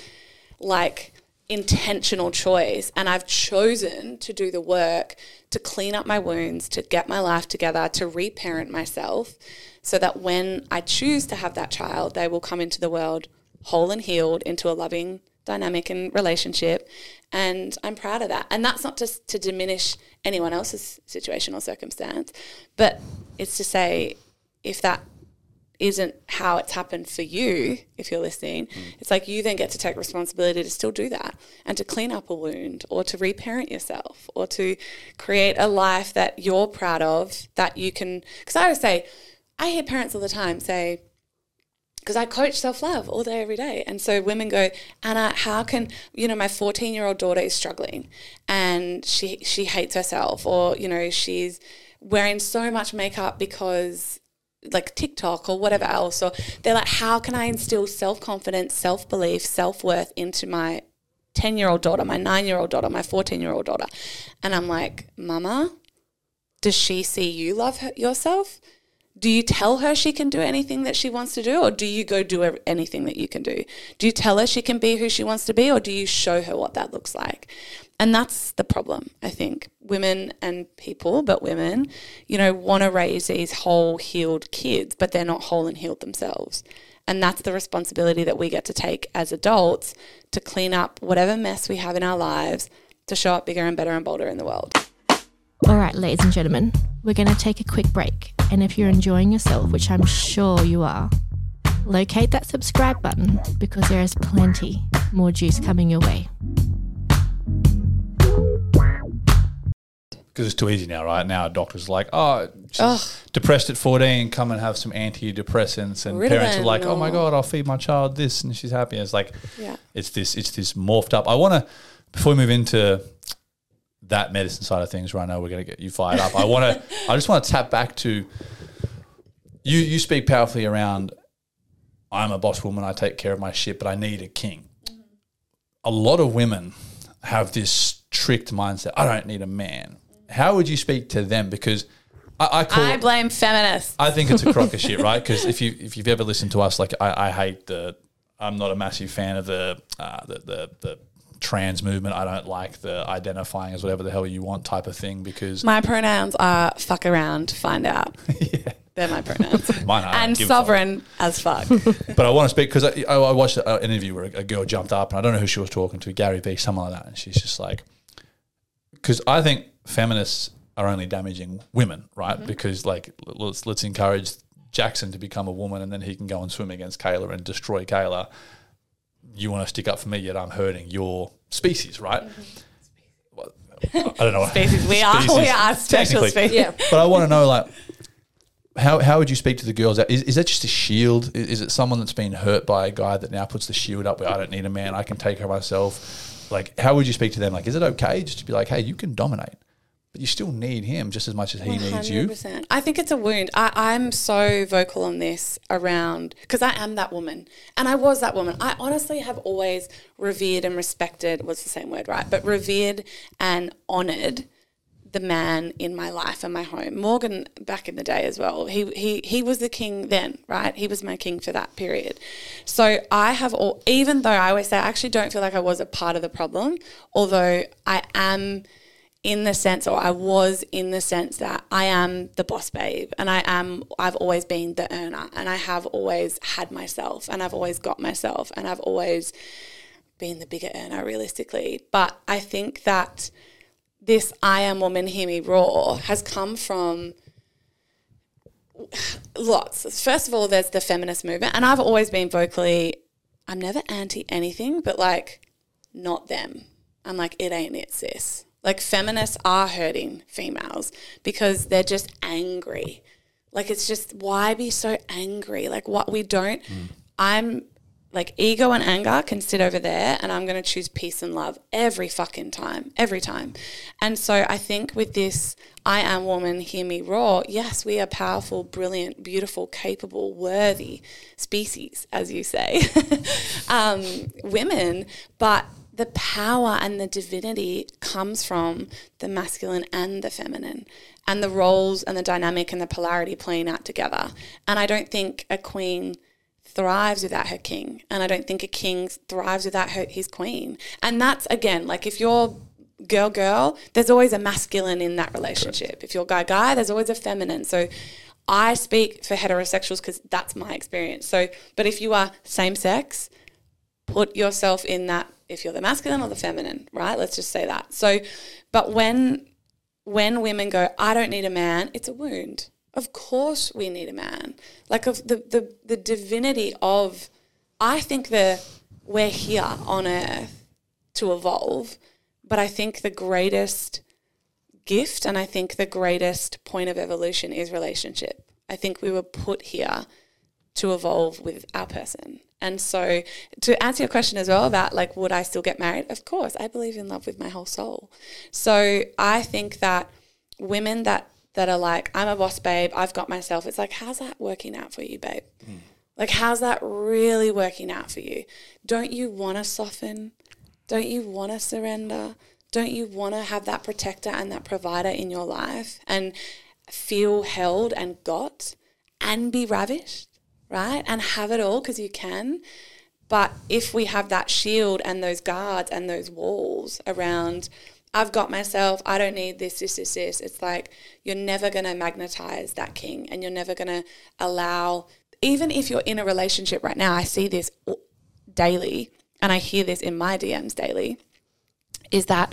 like, intentional choice. And I've chosen to do the work to clean up my wounds, to get my life together, to reparent myself, so that when I choose to have that child, they will come into the world whole and healed, into a loving dynamic and relationship. And I'm proud of that. And that's not just to diminish anyone else's situation or circumstance, but it's to say, if that isn't how it's happened for you, if you're listening, mm. it's like you then get to take responsibility to still do that and to clean up a wound, or to reparent yourself, or to create a life that you're proud of, that you can, because I always say, I hear parents all the time say, because I coach self-love all day, every day. And so women go, Anna, how can, you know, my fourteen-year-old daughter is struggling and she she hates herself, or, you know, she's wearing so much makeup because, like, TikTok or whatever else. Or they're like, how can I instill self-confidence, self-belief, self-worth into my ten-year-old daughter, my nine-year-old daughter, my fourteen-year-old daughter? And I'm like, Mama, does she see you love her, yourself? Do you tell her she can do anything that she wants to do, or do you go do anything that you can do? Do you tell her she can be who she wants to be, or do you show her what that looks like? And that's the problem, I think. Women and people, but women, you know, want to raise these whole healed kids, but they're not whole and healed themselves. And that's the responsibility that we get to take as adults, to clean up whatever mess we have in our lives, to show up bigger and better and bolder in the world. All right, ladies and gentlemen, we're going to take a quick break. And if you're enjoying yourself, which I'm sure you are, locate that subscribe button, because there is plenty more juice coming your way. Because it's too easy now, right? Now a doctor's like, oh, she's Ugh. depressed at fourteen, come and have some antidepressants. And Ritalin parents are like, oh or- my God, I'll feed my child this and she's happy. And it's like, Yeah. it's this it's this morphed up. I want to before we move into that medicine side of things, right now we're going to get you fired up. I want to. I just want to tap back to you. You speak powerfully around. I'm a boss woman. I take care of my shit, but I need a king. Mm-hmm. A lot of women have this tricked mindset. I don't need a man. How would you speak to them? Because I, I call I it, blame feminists. I think it's a crock of shit, right? Because if you if you've ever listened to us, like I, I hate the. I'm not a massive fan of the uh, the the. the trans movement. I don't like the identifying as whatever the hell you want type of thing because my pronouns are fuck around, find out. yeah. They're my pronouns. Mine are. And sovereign as fuck. But I want to speak because I, I watched an interview where a girl jumped up and I don't know who she was talking to, Gary Vee, someone like that. And she's just like, because I think feminists are only damaging women, right? Mm-hmm. Because like, let's, let's encourage Jackson to become a woman and then he can go and swim against Kayla and destroy Kayla. You want to stick up for me, yet I'm hurting your species, right? Mm-hmm. I don't know. Species. We are, we are special species. Yeah. But I want to know, like, how how would you speak to the girls? Is, is that just a shield? Is, is it someone that's been hurt by a guy that now puts the shield up where I don't need a man, I can take care of myself? Like, how would you speak to them? Like, is it okay just to be like, hey, you can dominate, but you still need him just as much as he one hundred percent needs you? I think it's a wound. I, I'm so vocal on this around, because I am that woman. And I was that woman. I honestly have always revered and respected, what's the same word, right? But revered and honoured the man in my life and my home. Morgan, back in the day as well, he he he was the king then, right? He was my king for that period. So I have all, even though I always say I actually don't feel like I was a part of the problem, although I am in the sense, or I was in the sense that I am the boss babe and I am, I've always been the earner and I have always had myself and I've always got myself and I've always been the bigger earner realistically. But I think that this I am woman, hear me roar has come from lots. First of all, there's the feminist movement and I've always been vocally, I'm never anti anything, but like not them. I'm like, it ain't it, sis. Like feminists are hurting females because they're just angry. Like it's just, why be so angry? Like what we don't, mm. I'm like ego and anger can sit over there and I'm going to choose peace and love every fucking time, every time. And so I think with this, I am woman, hear me roar. Yes, we are powerful, brilliant, beautiful, capable, worthy species, as you say, um, women, but the power and the divinity comes from the masculine and the feminine and the roles and the dynamic and the polarity playing out together. And I don't think a queen thrives without her king. And I don't think a king thrives without her, his queen. And that's, again, like if you're girl, girl, there's always a masculine in that relationship. Correct. If you're guy, guy, there's always a feminine. So I speak for heterosexuals because that's my experience. So, but if you are same sex, put yourself in that, if you're the masculine or the feminine, right? Let's just say that. So, but when when women go, I don't need a man, it's a wound. Of course we need a man. Like of the, the, the divinity of, I think the we're here on earth to evolve, but I think the greatest gift and I think the greatest point of evolution is relationship. I think we were put here to evolve with our person. And so to answer your question as well about like, would I still get married? Of course, I believe in love with my whole soul. So I think that women that, that are like, I'm a boss babe, I've got myself. It's like, how's that working out for you, babe? Mm. Like, how's that really working out for you? Don't you want to soften? Don't you want to surrender? Don't you want to have that protector and that provider in your life and feel held and got and be ravished? Right? And have it all because you can. But if we have that shield and those guards and those walls around, I've got myself, I don't need this, this, this, this. It's like you're never going to magnetize that king and you're never going to allow, even if you're in a relationship right now, I see this daily and I hear this in my D Ms daily, is that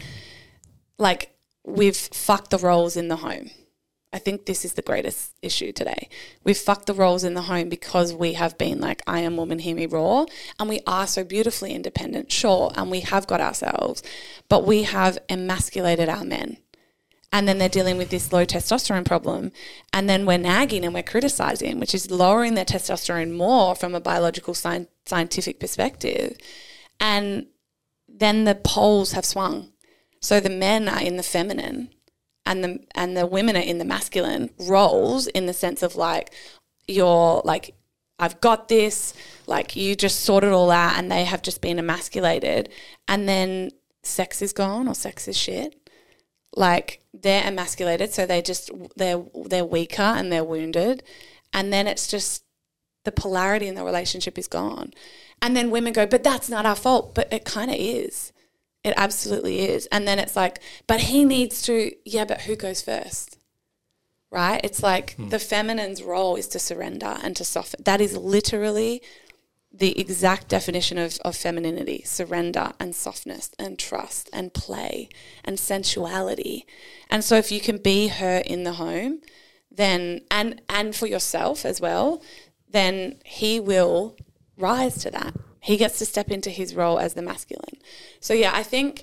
like we've fucked the roles in the home. I think this is the greatest issue today. We've fucked the roles in the home because we have been like, I am woman, hear me roar. And we are so beautifully independent, sure, and we have got ourselves, but we have emasculated our men. And then they're dealing with this low testosterone problem. And then we're nagging and we're criticizing, which is lowering their testosterone more from a biological sci- scientific perspective. And then the poles have swung. So the men are in the feminine and the and the women are in the masculine roles, in the sense of like, you're like, I've got this, like you just sort it all out, and they have just been emasculated, and then sex is gone, or sex is shit. Like they're emasculated, so they just they're they're weaker and they're wounded, and then it's just the polarity in the relationship is gone. And then women go, but that's not our fault. But it kind of is. It absolutely is. And then it's like, but he needs to, yeah, but who goes first? Right? It's like hmm. the feminine's role is to surrender and to soften. That is literally the exact definition of, of femininity: surrender and softness and trust and play and sensuality. And so if you can be her in the home, then, and and for yourself as well, then he will rise to that. He gets to step into his role as the masculine. So yeah, I think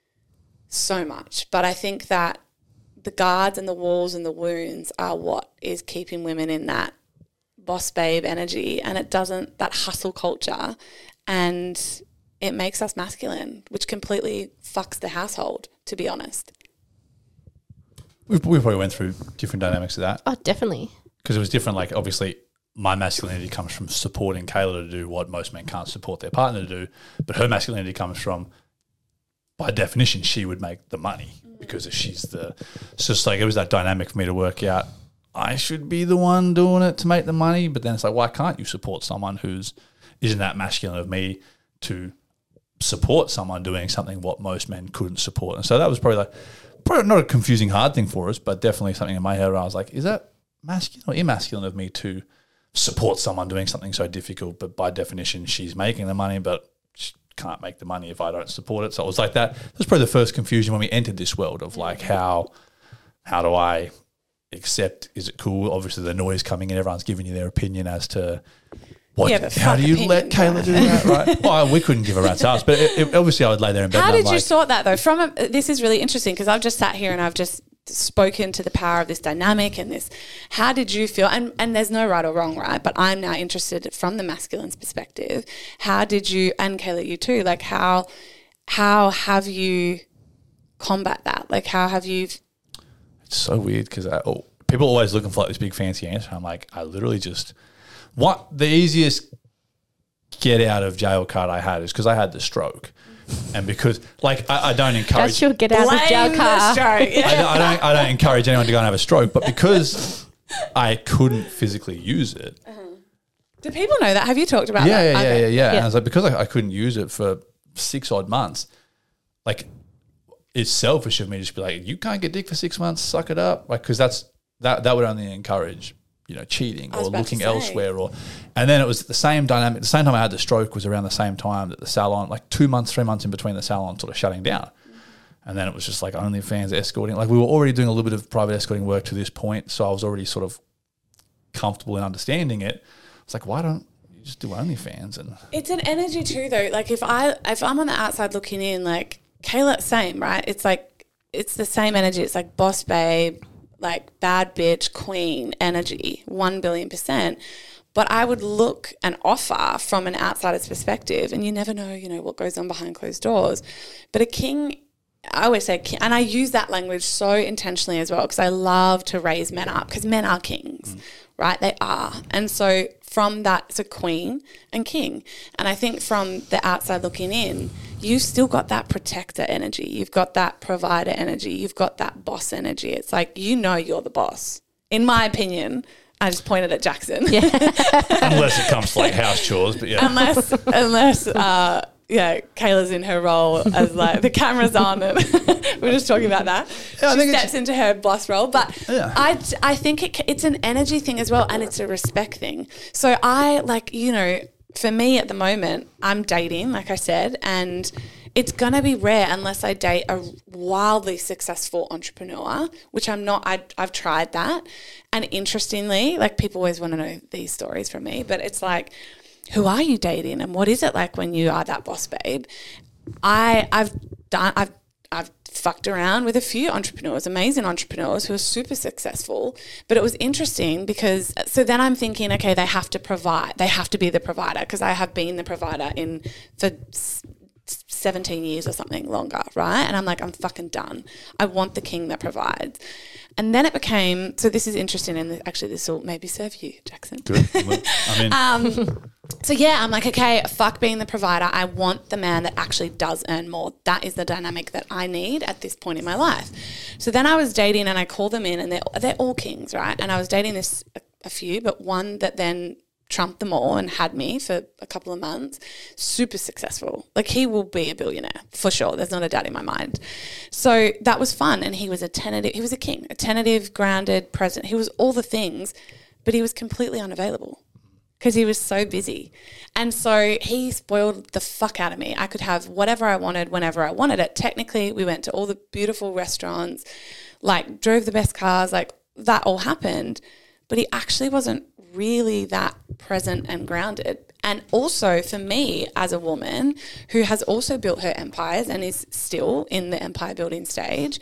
so much, but I think that the guards and the walls and the wounds are what is keeping women in that boss babe energy, and it doesn't, that hustle culture, and it makes us masculine, which completely fucks the household, to be honest. We we probably went through different dynamics of that. Oh, definitely. Because it was different. Like, obviously, my masculinity comes from supporting Kayla to do what most men can't support their partner to do, but her masculinity comes from, by definition, she would make the money because if she's the. It's just like, it was that dynamic for me to work out. I should be the one doing it to make the money, but then it's like, why can't you support someone who's isn't that masculine of me to support someone doing something what most men couldn't support? And so that was probably like, probably not a confusing hard thing for us, but definitely something in my head where I was like, is that masculine or emasculine of me to support someone doing something so difficult, but by definition she's making the money, but she can't make the money if I don't support it. So it was like that. That was probably the first confusion when we entered this world of like, how how do I accept, is it cool? Obviously the noise coming in, everyone's giving you their opinion as to what, yeah, but how do you opinion, let Kayla do that, right? Well, we couldn't give a rat's ass, but it, it, obviously I would lay there in bed. How and did I'm you like, sort that though? From a, this is really interesting because I've just sat here and I've just spoken to the power of this dynamic and this. How did you feel? And and there's no right or wrong, right? But I'm now interested from the masculine's perspective. How did you, and Kayla, you too, like how how have you combat that? Like how have you? It's so weird because oh, people are always looking for like this big fancy answer. I'm like, I literally just what the easiest get out of jail card I had is because I had the stroke. And because, like, I, I don't encourage. That's your get out of jail card. Yeah. I, don't, I don't. I don't encourage anyone to go and have a stroke. But because I couldn't physically use it. Uh-huh. Do people know that? Have you talked about yeah, that? Yeah, okay. yeah, yeah, yeah. Yeah. And I was like, because I, I couldn't use it for six odd months, like, it's selfish of me to just be like, you can't get dick for six months, suck it up, like, because that's that that would only encourage, you know, cheating or looking elsewhere, or, and then it was the same dynamic. The same time I had the stroke was around the same time that the salon, like two months, three months in between the salon sort of shutting down. Mm-hmm. And then it was just like OnlyFans escorting. Like we were already doing a little bit of private escorting work to this point. So I was already sort of comfortable in understanding it. It's like, why don't you just do OnlyFans? And it's an energy too though. Like if I, if I'm on the outside looking in, like Kayla, same, right? It's like, it's the same energy. It's like boss babe, like bad bitch, queen energy, one billion percent. But I would look and offer from an outsider's perspective, and you never know, you know, what goes on behind closed doors. But a king, I always say king, and I use that language so intentionally as well because I love to raise men up because men are kings, mm. right? They are. And so from that, it's a queen and king. And I think from the outside looking in, you've still got that protector energy. You've got that provider energy. You've got that boss energy. It's like, you know, you're the boss. In my opinion, I just pointed at Jackson. Yeah. Unless it comes to like house chores, but yeah. Unless, unless, uh, yeah, Kayla's in her role as like the camera's on and we're just talking about that. Yeah, she steps into her boss role. But yeah. I, I think it, it's an energy thing as well, and it's a respect thing. So I like, you know, for me at the moment, I'm dating, like I said, and it's going to be rare unless I date a wildly successful entrepreneur, which I'm not. I, I've tried that. And interestingly, like people always want to know these stories from me, but it's like, who are you dating and what is it like when you are that boss babe? I, I've done, I've, I've fucked around with a few entrepreneurs, amazing entrepreneurs who are super successful. But it was interesting because, so then I'm thinking, okay, they have to provide, they have to be the provider because I have been the provider in for seventeen years or something longer, right? And I'm like, I'm fucking done. I want the king that provides. And then it became, so this is interesting, and actually this will maybe serve you, Jackson. Good. I mean, um, so yeah, I'm like, okay, fuck being the provider. I want the man that actually does earn more. That is the dynamic that I need at this point in my life. So then I was dating, and I called them in, and they're, they're all kings, right? And I was dating this a, a few, but one that then trumped them all and had me for a couple of months, super successful. Like, he will be a billionaire for sure. There's not a doubt in my mind. So that was fun. And he was a tentative, he was a king, a tentative, grounded, present. He was all the things, but he was completely unavailable because he was so busy. And so he spoiled the fuck out of me. I could have whatever I wanted whenever I wanted it. Technically, we went to all the beautiful restaurants, like drove the best cars, like that all happened. But he actually wasn't really that present and grounded. And also for me as a woman who has also built her empires and is still in the empire building stage,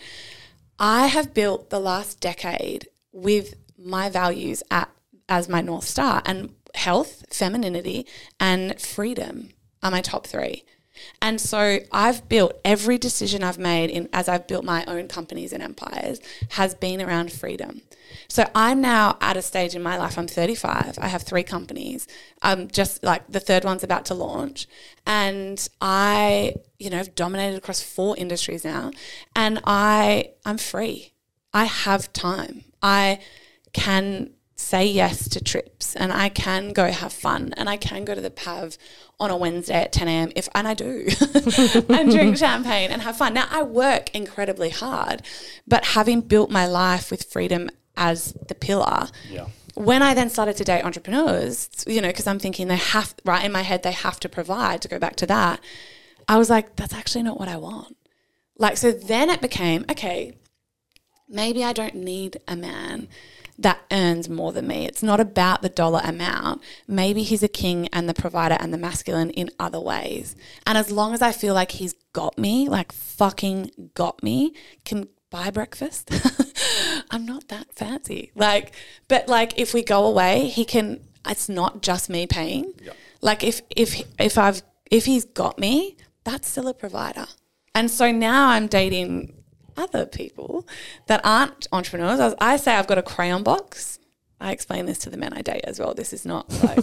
I have built the last decade with my values at as my North Star, and health, femininity, and freedom are my top three. And so I've built every decision I've made in as I've built my own companies and empires has been around freedom. So I'm now at a stage in my life, I'm thirty-five, I have three companies. I'm just like the third one's about to launch. And I, you know, have dominated across four industries now. And I, I'm free. I have time. I can say yes to trips, and I can go have fun, and I can go to the P A V on a Wednesday at ten a.m. if, and I do, and drink champagne and have fun. Now, I work incredibly hard, but having built my life with freedom as the pillar, yeah. When I then started to date entrepreneurs, you know, because I'm thinking they have, right in my head, they have to provide, to go back to that, I was like, that's actually not what I want. Like, so then it became, okay, maybe I don't need a man that earns more than me. It's not about the dollar amount. Maybe he's a king and the provider and the masculine in other ways. And as long as I feel like he's got me, like fucking got me, can buy breakfast. I'm not that fancy. Like, but like if we go away, he can, it's not just me paying. Yep. Like if, if, if I've, if he's got me, that's still a provider. And so now I'm dating other people that aren't entrepreneurs. I, I say I've got a crayon box. I explain this to the men I date as well. This is not like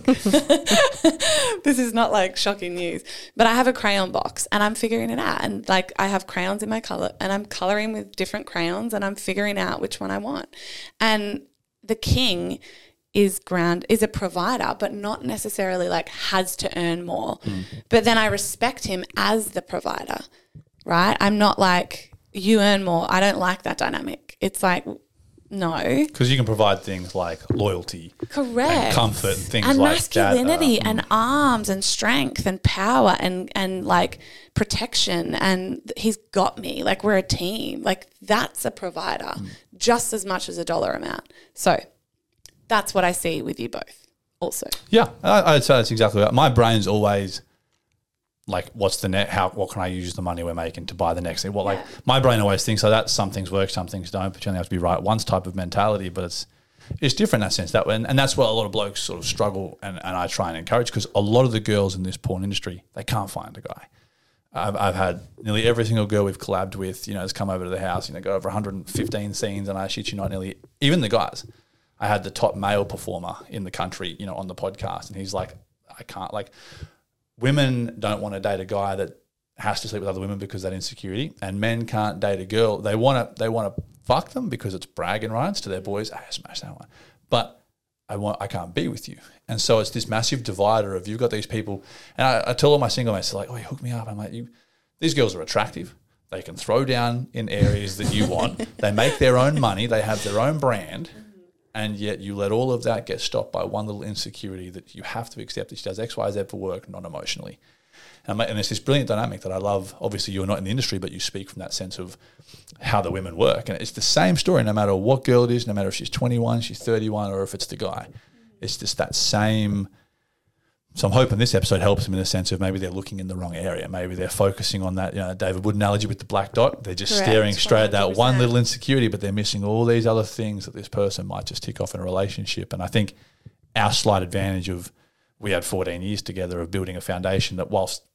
this is not like shocking news. But I have a crayon box and I'm figuring it out. And like I have crayons in my color and I'm coloring with different crayons and I'm figuring out which one I want. And the king is ground is a provider, but not necessarily like has to earn more. Mm. But then I respect him as the provider, right? I'm not like, you earn more. I don't like that dynamic. It's like, no. Because you can provide things like loyalty. Correct. And comfort and things and like masculinity that. Uh, and arms and strength and power and, and like protection. And he's got me. Like we're a team. Like that's a provider mm. just as much as a dollar amount. So that's what I see with you both also. Yeah, I, I'd say that's exactly right. My brain's always like, what's the net? How? What can I use the money we're making to buy the next thing? Well, yeah. like my brain always thinks so that some things work, some things don't. But you only have to be right once type of mentality. But it's it's different in that sense. That and, and that's what a lot of blokes sort of struggle, and, and I try and encourage because a lot of the girls in this porn industry they can't find a guy. I've I've had nearly every single girl we've collabed with, you know, has come over to the house, you know, go over one hundred fifteen scenes, and I shit you not, nearly even the guys. I had the top male performer in the country, you know, on the podcast, and he's like, I can't like. Women don't want to date a guy that has to sleep with other women because of that insecurity, and men can't date a girl. They want to they want to fuck them because it's bragging rights to their boys. I smash that one, but I want I can't be with you. And so it's this massive divider of you've got these people, and I, I tell all my single mates like, oh, you hook me up. I'm like, you, these girls are attractive. They can throw down in areas that you want. They make their own money. They have their own brand. And yet you let all of that get stopped by one little insecurity that you have to accept that she does X, Y, Z for work, not emotionally. And, and it's this brilliant dynamic that I love. Obviously, you're not in the industry, but you speak from that sense of how the women work. And it's the same story no matter what girl it is, no matter if she's twenty-one, she's thirty-one, or if it's the guy. It's just that same. So I'm hoping this episode helps them in the sense of maybe they're looking in the wrong area. Maybe they're focusing on that, you know, David Wood analogy with the black dot. They're just Correct. staring straight at that one little insecurity, but they're missing all these other things that this person might just tick off in a relationship. And I think our slight advantage of we had fourteen years together of building a foundation that whilst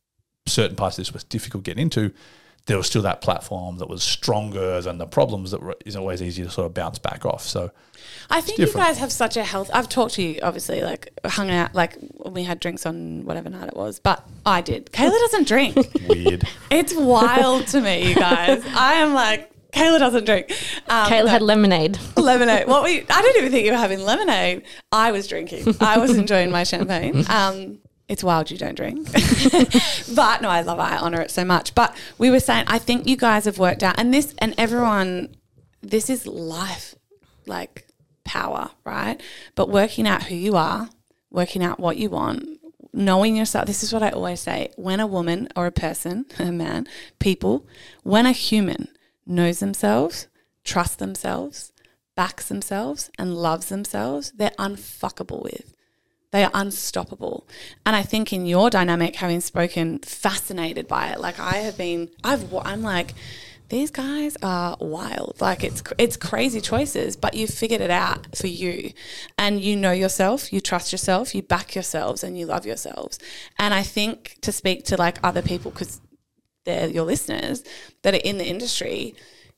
certain parts of this was difficult getting into, there was still that platform that was stronger than the problems that were, is always easy to sort of bounce back off. So I think you guys have such a health. I've talked to you, obviously, like hung out, like when we had drinks on whatever night it was, but I did. Kayla doesn't drink. Weird. It's wild to me, you guys. I am like, Kayla doesn't drink. Um, Kayla no, had lemonade. Lemonade. What we? I didn't even think you were having lemonade. I was drinking. I was enjoying my champagne. Um, It's wild you don't drink. But no, I love it. I honour it so much. But we were saying, I think you guys have worked out, and this, and everyone, this is life, like power, right? But working out who you are, working out what you want, knowing yourself. This is what I always say. When a woman or a person, a man, people, when a human knows themselves, trusts themselves, backs themselves, and loves themselves, they're unfuckable with. They are unstoppable. And I think in your dynamic, having spoken, fascinated by it, like I have been, I've, I'm like, these guys are wild. Like it's, it's crazy choices, but you've figured it out for you, and you know yourself, you trust yourself, you back yourselves, and you love yourselves. And I think to speak to like other people, because they're your listeners that are in the industry,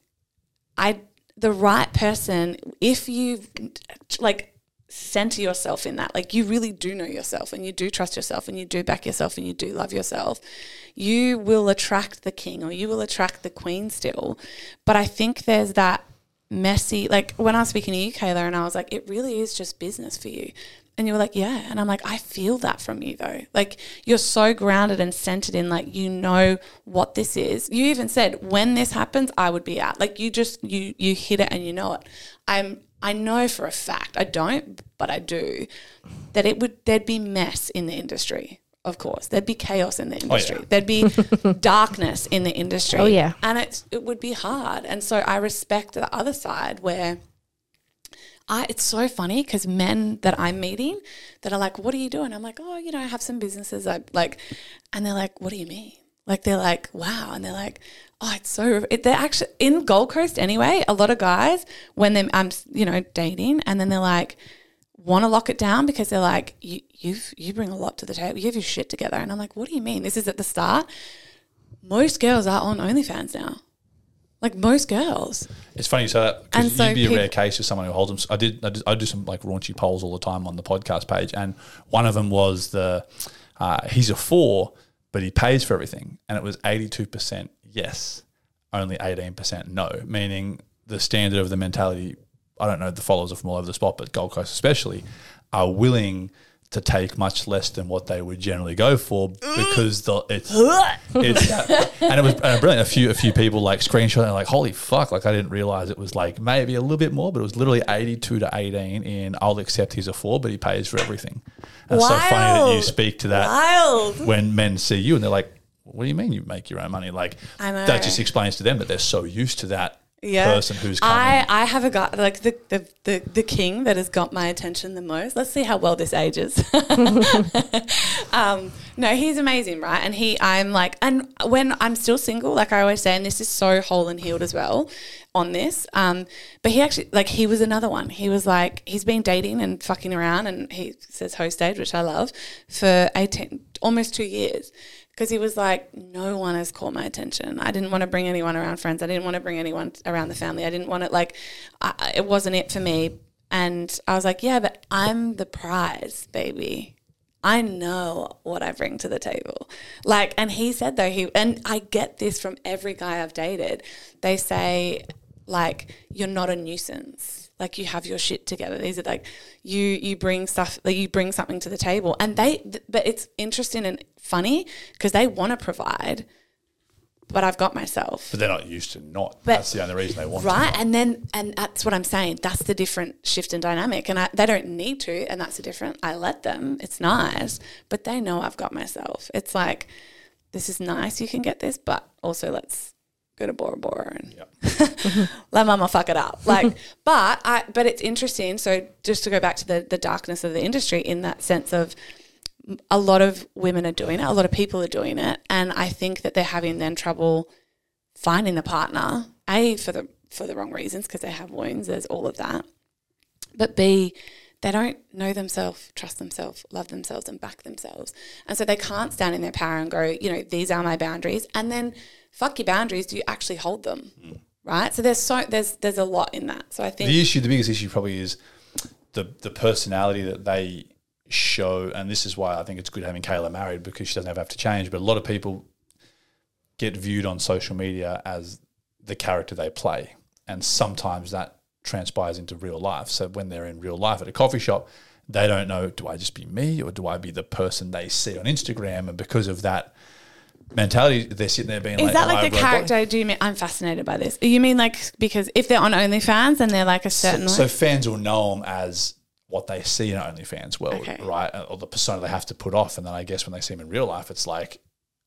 I, the right person, if you like, center yourself in that, like you really do know yourself, and you do trust yourself, and you do back yourself, and you do love yourself, you will attract the king, or you will attract the queen still. But I think there's that messy, like when I was speaking to you, Kayla, and I was like, it really is just business for you. And you were like, yeah. And I'm like, I feel that from you though. Like you're so grounded and centered in, like, you know what this is. You even said, when this happens, I would be out. Like you just, you, you hit it and you know it. I'm, I know for a fact, I don't, but I do, that it would, there'd be mess in the industry. Of course, there'd be chaos in the industry. Oh, yeah. There'd be darkness in the industry. Oh yeah. And it's, it would be hard. And so I respect the other side where I, it's so funny because men that I'm meeting that are like, what are you doing? I'm like, oh, you know, I have some businesses. I like, and they're like, what do you mean? Like, they're like, wow. And they're like, oh, it's so, it, they're actually in Gold Coast anyway. A lot of guys, when they're, I'm, you know, dating, and then they're like, want to lock it down because they're like, you, you've, you bring a lot to the table. You have your shit together. And I'm like, what do you mean? This is at the start. Most girls are on OnlyFans now. Like most girls. It's funny you say that, because so you'd be a pe- rare case of someone who holds them. I did, I did. I do some like raunchy polls all the time on the podcast page, and one of them was the uh, he's a four, but he pays for everything, and it was eighty-two percent yes, only eighteen percent no, meaning the standard of the mentality. I don't know, the followers are from all over the spot, but Gold Coast especially are willing to take much less than what they would generally go for, because the it's it's that, and it was uh, brilliant. A few a few people like screenshot and like, holy fuck, like I didn't realize it was like maybe a little bit more, but it was literally eighty-two to eighteen in I'll accept he's a four, but he pays for everything. And it's so funny that you speak to that Wild. when men see you and they're like, what do you mean you make your own money? Like I know. that just explains to them that they're so used to that. Yeah. Person who's coming. I, I have a guy, like the, the, the, the king that has got my attention the most. Let's see how well this ages. um, no, he's amazing, right? And he, I'm like, and when I'm still single, like I always say, and this is so whole and healed as well on this. Um, but he actually, like he was another one. He was like, he's been dating and fucking around, and he says host stage, which I love, for eighteen, almost two years. Because he was like, no one has caught my attention. I didn't want to bring anyone around friends. I didn't want to bring anyone around the family. I didn't want it, like, I, it wasn't it for me. And I was like, yeah, but I'm the prize, baby. I know what I bring to the table. Like, and he said though, he, and I get this from every guy I've dated. They say, like, you're not a nuisance. Like, you have your shit together. These are like, you you bring stuff, like you bring something to the table. And they, th- but it's interesting and funny because they want to provide, but I've got myself. But they're not used to not. But, that's the only reason they want right? to. Right. And then, and that's what I'm saying. That's the different shift in dynamic. And I, they don't need to, and that's the different. I let them. It's nice, but they know I've got myself. It's like, this is nice. You can get this, but also let's go to Bora Bora and yep. let mama fuck it up. Like, but I, but it's interesting. So just to go back to the, the darkness of the industry in that sense of a lot of women are doing it, a lot of people are doing it. And I think that they're having then trouble finding the partner, A, for the, for the wrong reasons, because they have wounds, there's all of that. But B, they don't know themselves, trust themselves, love themselves and back themselves. And so they can't stand in their power and go, you know, these are my boundaries. And then fuck your boundaries, do you actually hold them? Mm. Right? So there's so there's there's a lot in that. So I think the issue, the biggest issue probably is the the personality that they show, and this is why I think it's good having Kayla married, because she doesn't have to change. But a lot of people get viewed on social media as the character they play, and sometimes that transpires into real life. So when they're in real life at a coffee shop, they don't know, do I just be me or do I be the person they see on Instagram? And because of that mentality, they're sitting there being is like, is that like the robot. character? Do you mean, I'm fascinated by this. You mean like, because if they're on OnlyFans and they're like a certain so, so fans will know them as what they see in OnlyFans world, okay. right? Or the persona they have to put off. And then I guess when they see them in real life, it's like,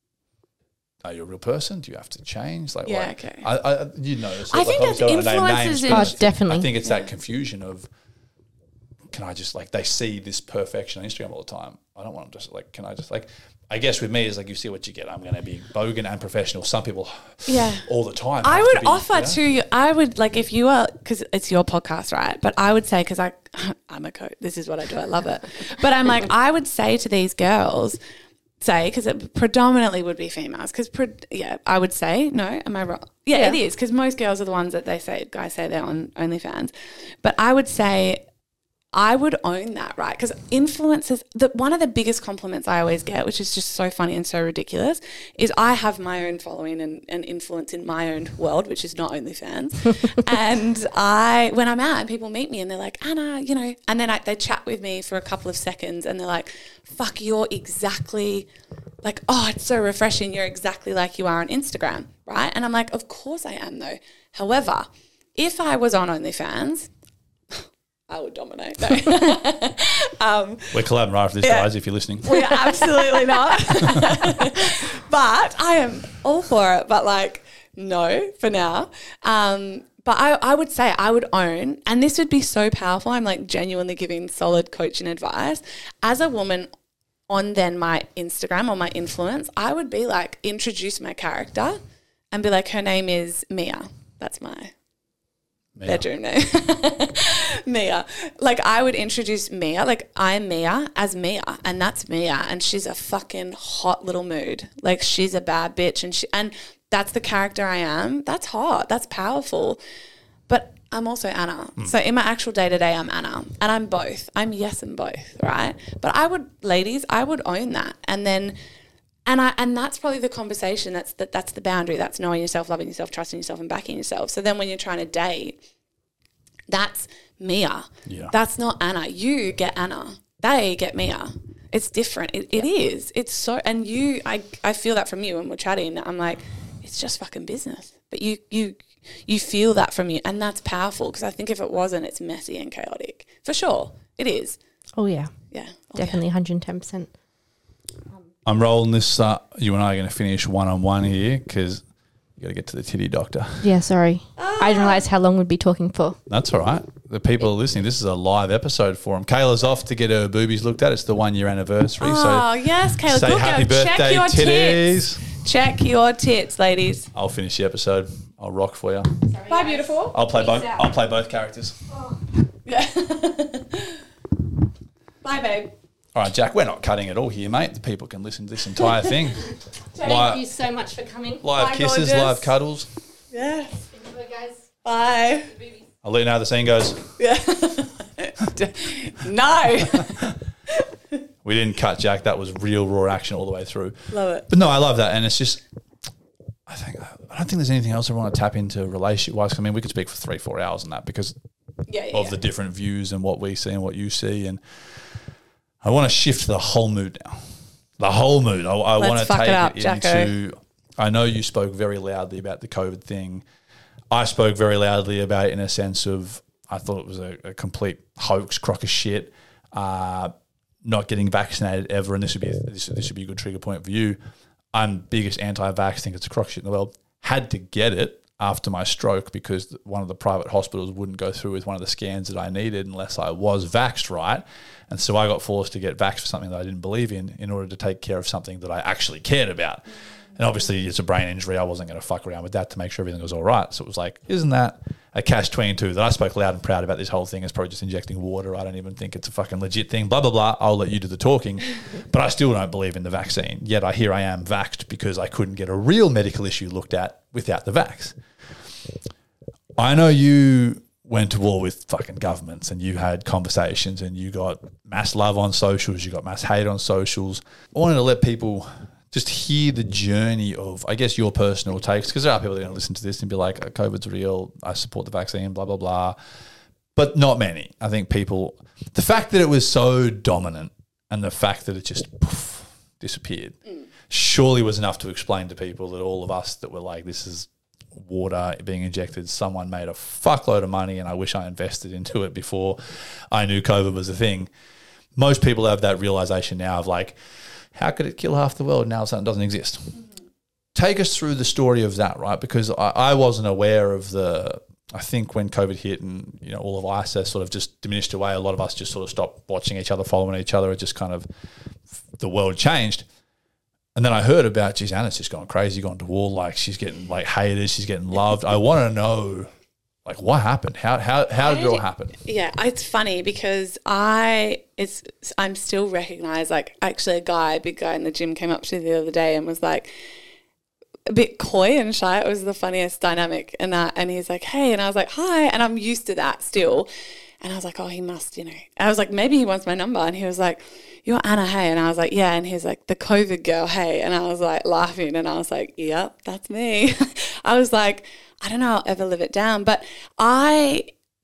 are you a real person? Do you have to change? Like, yeah, like, okay. I, I, you know, I think that's influences in- Oh, definitely. I think it's Yeah. that confusion of, can I just, like, they see this perfection on Instagram all the time. I don't want to just, like, can I just, like, I guess with me is like, you see what you get. I'm going to be bogan and professional. Some people yeah. all the time. I have would to be, offer you know? to you, I would like if you are, because it's your podcast, right? But I would say, because I, I'm a coach, this is what I do, I love it. But I'm like, I would say to these girls, say, because it predominantly would be females, because, pre- yeah, I would say, no, am I wrong? Yeah, Yeah. it is, because most girls are the ones that they say, guys say they're on OnlyFans. But I would say, I would own that, right? Because influencers, the, one of the biggest compliments I always get, which is just so funny and so ridiculous, is I have my own following and, and influence in my own world, which is not OnlyFans. And I, when I'm out and people meet me and they're like, Anna, you know, and then I, they chat with me for a couple of seconds and they're like, fuck, you're exactly like, oh, it's so refreshing. You're exactly like you are on Instagram, right? And I'm like, of course I am though. However, if I was on OnlyFans, I would dominate. No. um, We're collabing right after this, yeah. guys, if you're listening. We're absolutely not. But I am all for it. But like, no, for now. Um, but I, I would say I would own, and this would be so powerful. I'm like genuinely giving solid coaching advice. As a woman on then my Instagram or my influence, I would be like, introduce my character and be like, her name is Mia. That's my Mia. bedroom name. Mia. Like I would introduce Mia, like I'm Mia as Mia, and that's Mia, and she's a fucking hot little mood. Like she's a bad bitch, and she and that's the character I am. That's hot. That's powerful. But I'm also Anna. Mm. So in my actual day to day, I'm Anna, and I'm both. I'm yes and both, right? But I would, ladies, I would own that, and then. And I and that's probably the conversation. That's the, that's the boundary. That's knowing yourself, loving yourself, trusting yourself, and backing yourself. So then when you're trying to date, that's Mia. Yeah. That's not Anna. You get Anna. They get Mia. It's different. It, it Yeah. is. It's so. And you, I, I feel that from you when we're chatting. I'm like, it's just fucking business. But you, you, you feel that from you, and that's powerful. Because I think if it wasn't, it's messy and chaotic. For sure, it is. Oh, yeah. Yeah, oh, Definitely one hundred ten percent. I'm rolling this. Uh, you and I are going to finish one on one here because you got to get to the titty doctor. Yeah, sorry. I didn't realise how long we'd be talking for. That's all right. The people are listening. This is a live episode for them. Kayla's off to get her boobies looked at. It's the one year anniversary. Oh, so yes, Kayla. say Good happy girl. birthday, Check your titties. tits. Check your tits, ladies. I'll finish the episode. I'll rock for you. Bye, beautiful. I'll play both. I'll play both characters. Yeah. Bye, babe. All right, Jack. We're not cutting it all here, mate. The people can listen to this entire thing. Thank Live- you so much for coming. Live Bye, kisses, gorgeous. live cuddles. Yeah. Guys. Bye. I'll let you know how the scene goes. Yeah. No. We didn't cut, Jack. That was real raw action all the way through. Love it. But no, I love that, and it's just. I think I don't think there's anything else I want to tap into relationship-wise. I mean, we could speak for three, four hours on that because Yeah, yeah, of yeah. the different views and what we see and what you see. And I want to shift the whole mood now. The whole mood. I, I Let's want to fuck take it up, it Jacko. into. I know you spoke very loudly about the COVID thing. I spoke very loudly about it in a sense of I thought it was a, a complete hoax, crock of shit. Uh, not getting vaccinated ever, and this would be a, this, this would be a good trigger point for you. I'm biggest anti-vax, think it's a crock of shit in the world. Had to get it after my stroke because one of the private hospitals wouldn't go through with one of the scans that I needed unless I was vaxxed, right? And so I got forced to get vaxxed for something that I didn't believe in in order to take care of something that I actually cared about. And obviously it's a brain injury. I wasn't going to fuck around with that to make sure everything was all right. So it was like, isn't that a catch twenty-two that I spoke loud and proud about this whole thing is probably just injecting water. I don't even think it's a fucking legit thing, blah, blah, blah. I'll let you do the talking. But I still don't believe in the vaccine. Yet I here I am vaxxed because I couldn't get a real medical issue looked at without the vax. I know you went to war with fucking governments and you had conversations and you got mass love on socials, you got mass hate on socials. I wanted to let people just hear the journey of, I guess, your personal takes, because there are people that are going to listen to this and be like, COVID's real, I support the vaccine, blah, blah, blah. But not many. I think people, the fact that it was so dominant and the fact that it just poof, disappeared mm. surely was enough to explain to people that all of us that were like, this is water being injected, someone made a fuckload of money and I wish I invested into it before I knew COVID was a thing. Most people have that realization now of like, how could it kill half the world now something doesn't exist? Mm-hmm. Take us through the story of that, right? Because I, I wasn't aware of the, I think when COVID hit and, you know, all of I S S sort of just diminished away, a lot of us just sort of stopped watching each other, following each other. It just kind of, the world changed. And then I heard about, geez, Anna's just gone crazy, gone to war, like she's getting like hated, she's getting loved. I want to know, like, what happened? How how how did it all happen? Yeah, it's funny because I it's I'm still recognised. Like, actually, a guy, a big guy in the gym, came up to me the other day and was like a bit coy and shy. It was the funniest dynamic, and uh, and he's like, hey, and I was like, hi, and I'm used to that still. And I was like, oh, he must, you know. I was like, maybe he wants my number. And he was like, you're Anna, hey. And I was like, yeah. And he's like, the COVID girl, hey. And I was like laughing. And I was like, yep, that's me. I was like, I don't know I'll ever live it down. But I,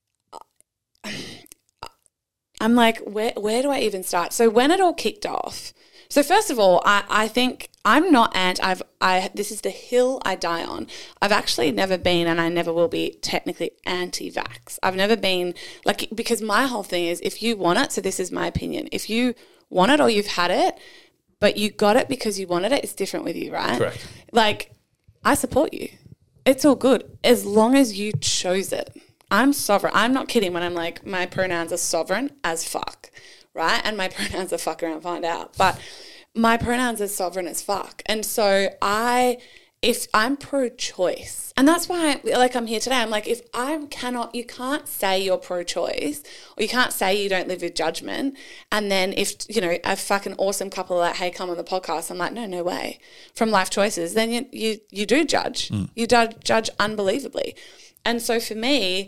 I'm like, where where do I even start? So when it all kicked off, so first of all, I, I think I'm not anti, I've, I, this is the hill I die on. I've actually never been, and I never will be, technically anti-vax. I've never been, like, because my whole thing is if you want it, so this is my opinion, if you want it or you've had it, but you got it because you wanted it, it's different with you, right? Correct. Like, I support you. It's all good as long as you chose it. I'm sovereign. I'm not kidding when I'm like, my pronouns are sovereign as fuck, right? And my pronouns are fuck around, find out. But my pronouns are sovereign as fuck. And so I, if I'm pro-choice, and that's why, like, I'm here today. I'm like, if I cannot, you can't say you're pro-choice, or you can't say you don't live with judgment. And then if, you know, a fucking awesome couple are like, hey, come on the podcast. I'm like, no, no way. From Life Choices, then you you, you do judge. Mm. You do judge unbelievably. And so for me,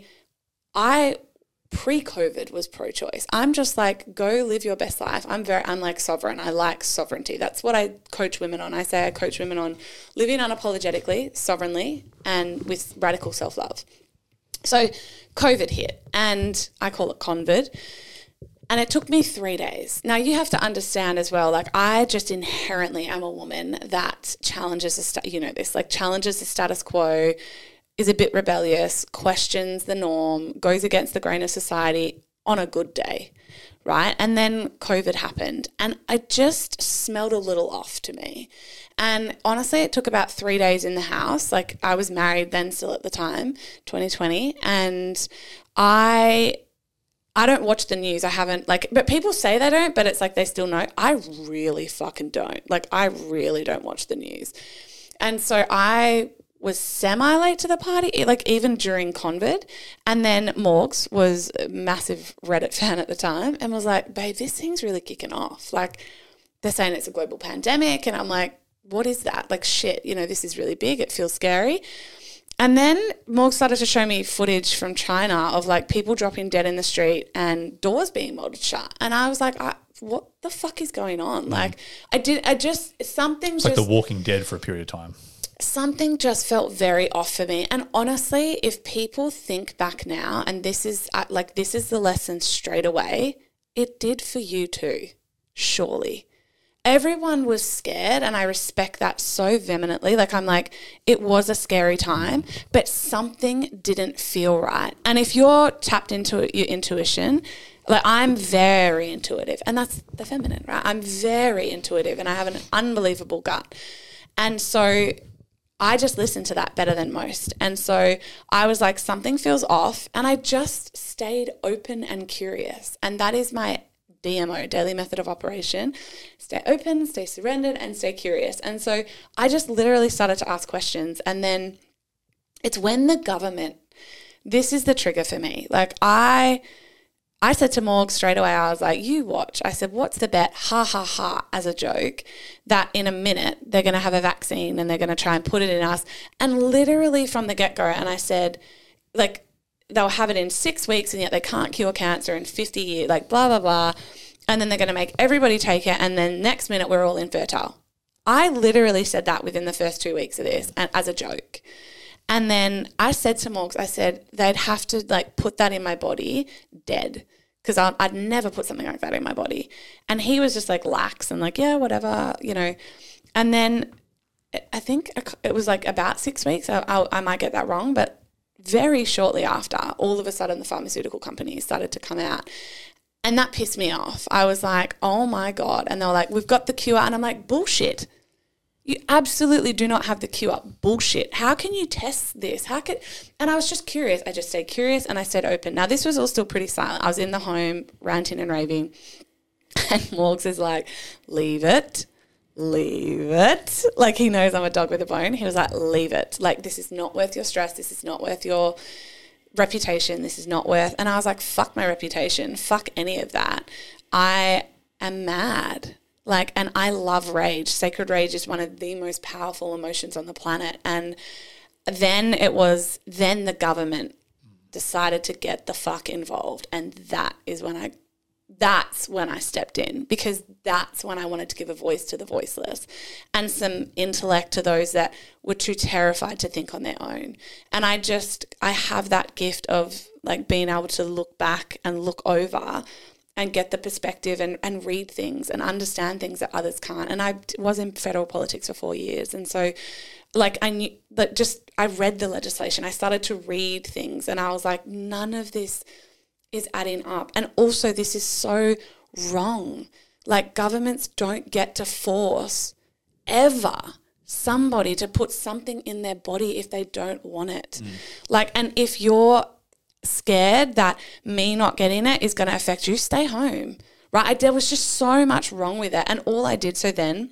I pre-COVID was pro-choice. I'm just like, go live your best life. I'm very, I'm like sovereign. I like sovereignty. That's what I coach women on. I say I coach women on living unapologetically, sovereignly, and with radical self-love. So COVID hit, and I call it COVID, and it took me three days. Now, you have to understand as well, like, I just inherently am a woman that challenges, the sta- you know this, like challenges the status quo, is a bit rebellious, questions the norm, goes against the grain of society on a good day, right? And then COVID happened, and it just smelled a little off to me. And honestly, it took about three days in the house. Like, I was married then still at the time, twenty twenty, and I I don't watch the news. I haven't, like, but people say they don't, but it's like they still know. I really fucking don't. Like, I really don't watch the news. And so I was semi-late to the party, like even during COVID. And then Morgs was a massive Reddit fan at the time and was like, babe, this thing's really kicking off. Like, they're saying it's a global pandemic. And I'm like, what is that? Like, shit, you know, this is really big. It feels scary. And then Morg started to show me footage from China of like people dropping dead in the street and doors being molded shut. And I was like, I, what the fuck is going on? Mm. Like, I did, I just, something it's just. like The Walking Dead for a period of time. Something just felt very off for me. And honestly, if people think back now, and this is uh, like, this is the lesson straight away, it did for you too, surely. Everyone was scared, and I respect that so vehemently. Like, I'm like, it was a scary time, but something didn't feel right. And if you're tapped into your intuition, like, I'm very intuitive, and that's the feminine, right? I'm very intuitive, and I have an unbelievable gut. And so I just listened to that better than most. And so I was like, something feels off. And I just stayed open and curious. And that is my D M O, daily method of operation. Stay open, stay surrendered, and stay curious. And so I just literally started to ask questions. And then it's when the government this is the trigger for me. Like I, I said to Morg straight away, I was like, you watch. I said, what's the bet? Ha, ha, ha, as a joke, that in a minute they're going to have a vaccine and they're going to try and put it in us. And literally from the get-go, and I said, like, they'll have it in six weeks and yet they can't cure cancer in fifty years, like blah, blah, blah. And then they're going to make everybody take it. And then next minute we're all infertile. I literally said that within the first two weeks of this and as a joke. And then I said to Morgs, I said they'd have to like put that in my body dead because I'd never put something like that in my body. And he was just like lax and like, yeah, whatever, you know. And then I think it was like about six weeks. I, I, I might get that wrong, but very shortly after, all of a sudden the pharmaceutical companies started to come out. And that pissed me off. I was like, oh my God. And they were like, we've got the cure. And I'm like, bullshit. You absolutely do not have the cure. Bullshit. How can you test this? How could? And I was just curious. I just stayed curious and I stayed open. Now, this was all still pretty silent. I was in the home ranting and raving. And Morgs is like, leave it. Leave it. Like he knows I'm a dog with a bone. He was like, leave it. Like this is not worth your stress. This is not worth your reputation. This is not worth. And I was like, fuck my reputation. Fuck any of that. I am mad. Like, and I love rage. Sacred rage is one of the most powerful emotions on the planet. And then it was, then the government decided to get the fuck involved. And that is when I, that's when I stepped in because that's when I wanted to give a voice to the voiceless and some intellect to those that were too terrified to think on their own. And I just, I have that gift of like being able to look back and look over and get the perspective and, and read things and understand things that others can't. And I was in federal politics for four years. And so like I knew that just, I read the legislation. I started to read things and I was like, none of this is adding up. And also this is so wrong. Like governments don't get to force ever somebody to put something in their body if they don't want it. Mm. Like, and if you're scared that me not getting it is going to affect you, stay home, right? I, there was just so much wrong with it. And all I did so then,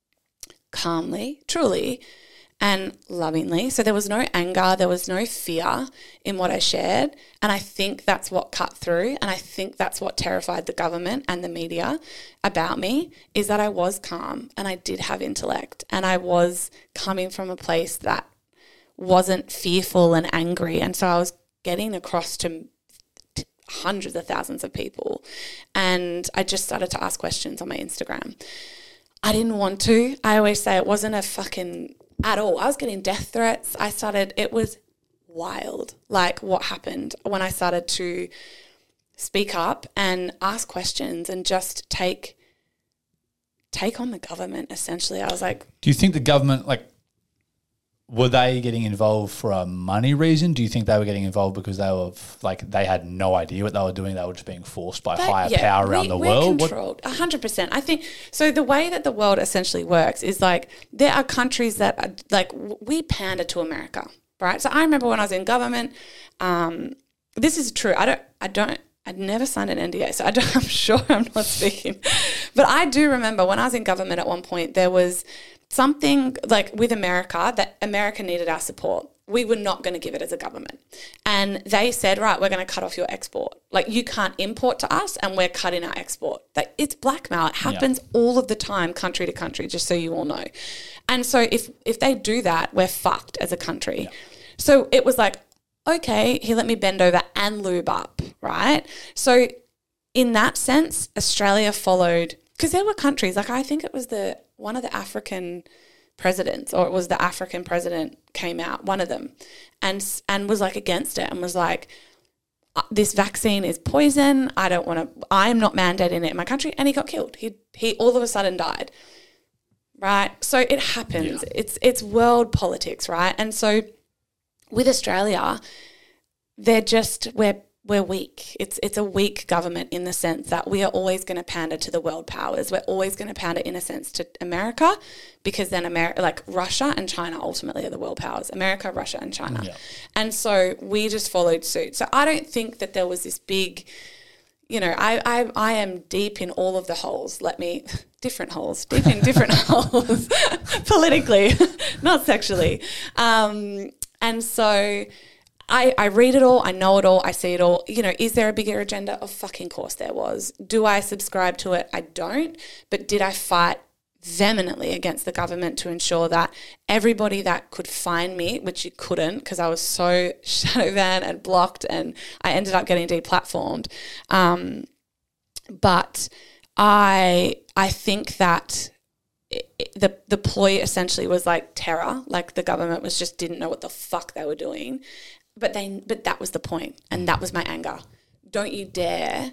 calmly, truly, and lovingly. So there was no anger, there was no fear in what I shared. And I think that's what cut through. And I think that's what terrified the government and the media about me is that I was calm and I did have intellect and I was coming from a place that wasn't fearful and angry. And so I was getting across to hundreds of thousands of people. And I just started to ask questions on my Instagram. I didn't want to. I always say it wasn't a fucking at all. I was getting death threats. I started, it was wild, like what happened when I started to speak up and ask questions and just take take on the government, essentially. I was like... Do you think the government, like, were they getting involved for a money reason? Do you think they were getting involved because they were like they had no idea what they were doing? They were just being forced by But, higher yeah, power around we, the we're world. Controlled, one hundred percent. I think so. The way that the world essentially works is like there are countries that are, like we pander to America, right? So I remember when I was in government. Um, this is true. I don't. I don't. I'd never signed an N D A, so I don't, I'm sure I'm not speaking. But I do remember when I was in government at one point, there was something like with America that America needed our support. We were not going to give it as a government. And they said, right, we're going to cut off your export. Like you can't import to us and we're cutting our export. Like it's blackmail. It happens yeah. all of the time, country to country, just so you all know. And so if, if they do that, we're fucked as a country. Yeah. So it was like, okay, he let me bend over and lube up, right? So in that sense, Australia followed, because there were countries, like I think it was the one of the African presidents, or it was the African president came out, one of them, and and was like against it and was like, this vaccine is poison. I don't want to, I am not mandating it in my country. And he got killed. He he all of a sudden died, right? So it happens. Yeah. It's It's world politics, right? And so with Australia, they're just, we're we're weak. It's it's a weak government in the sense that we are always going to pander to the world powers. We're always going to pander, in a sense, to America, because then America, like Russia and China ultimately are the world powers. America, Russia and China. Yeah. And so we just followed suit. So I don't think that there was this big, you know, I, I, I am deep in all of the holes. Let me, different holes, deep in different holes, politically, not sexually. Um, and so I, I read it all, I know it all, I see it all. You know, is there a bigger agenda? Of fucking course there was. Do I subscribe to it? I don't. But did I fight vehemently against the government to ensure that everybody that could find me, which you couldn't because I was so shadow banned and blocked, and I ended up getting deplatformed. Um, but I I think that it, it, the the ploy essentially was like terror, like the government was just didn't know what the fuck they were doing. But they, but that was the point, and that was my anger. Don't you dare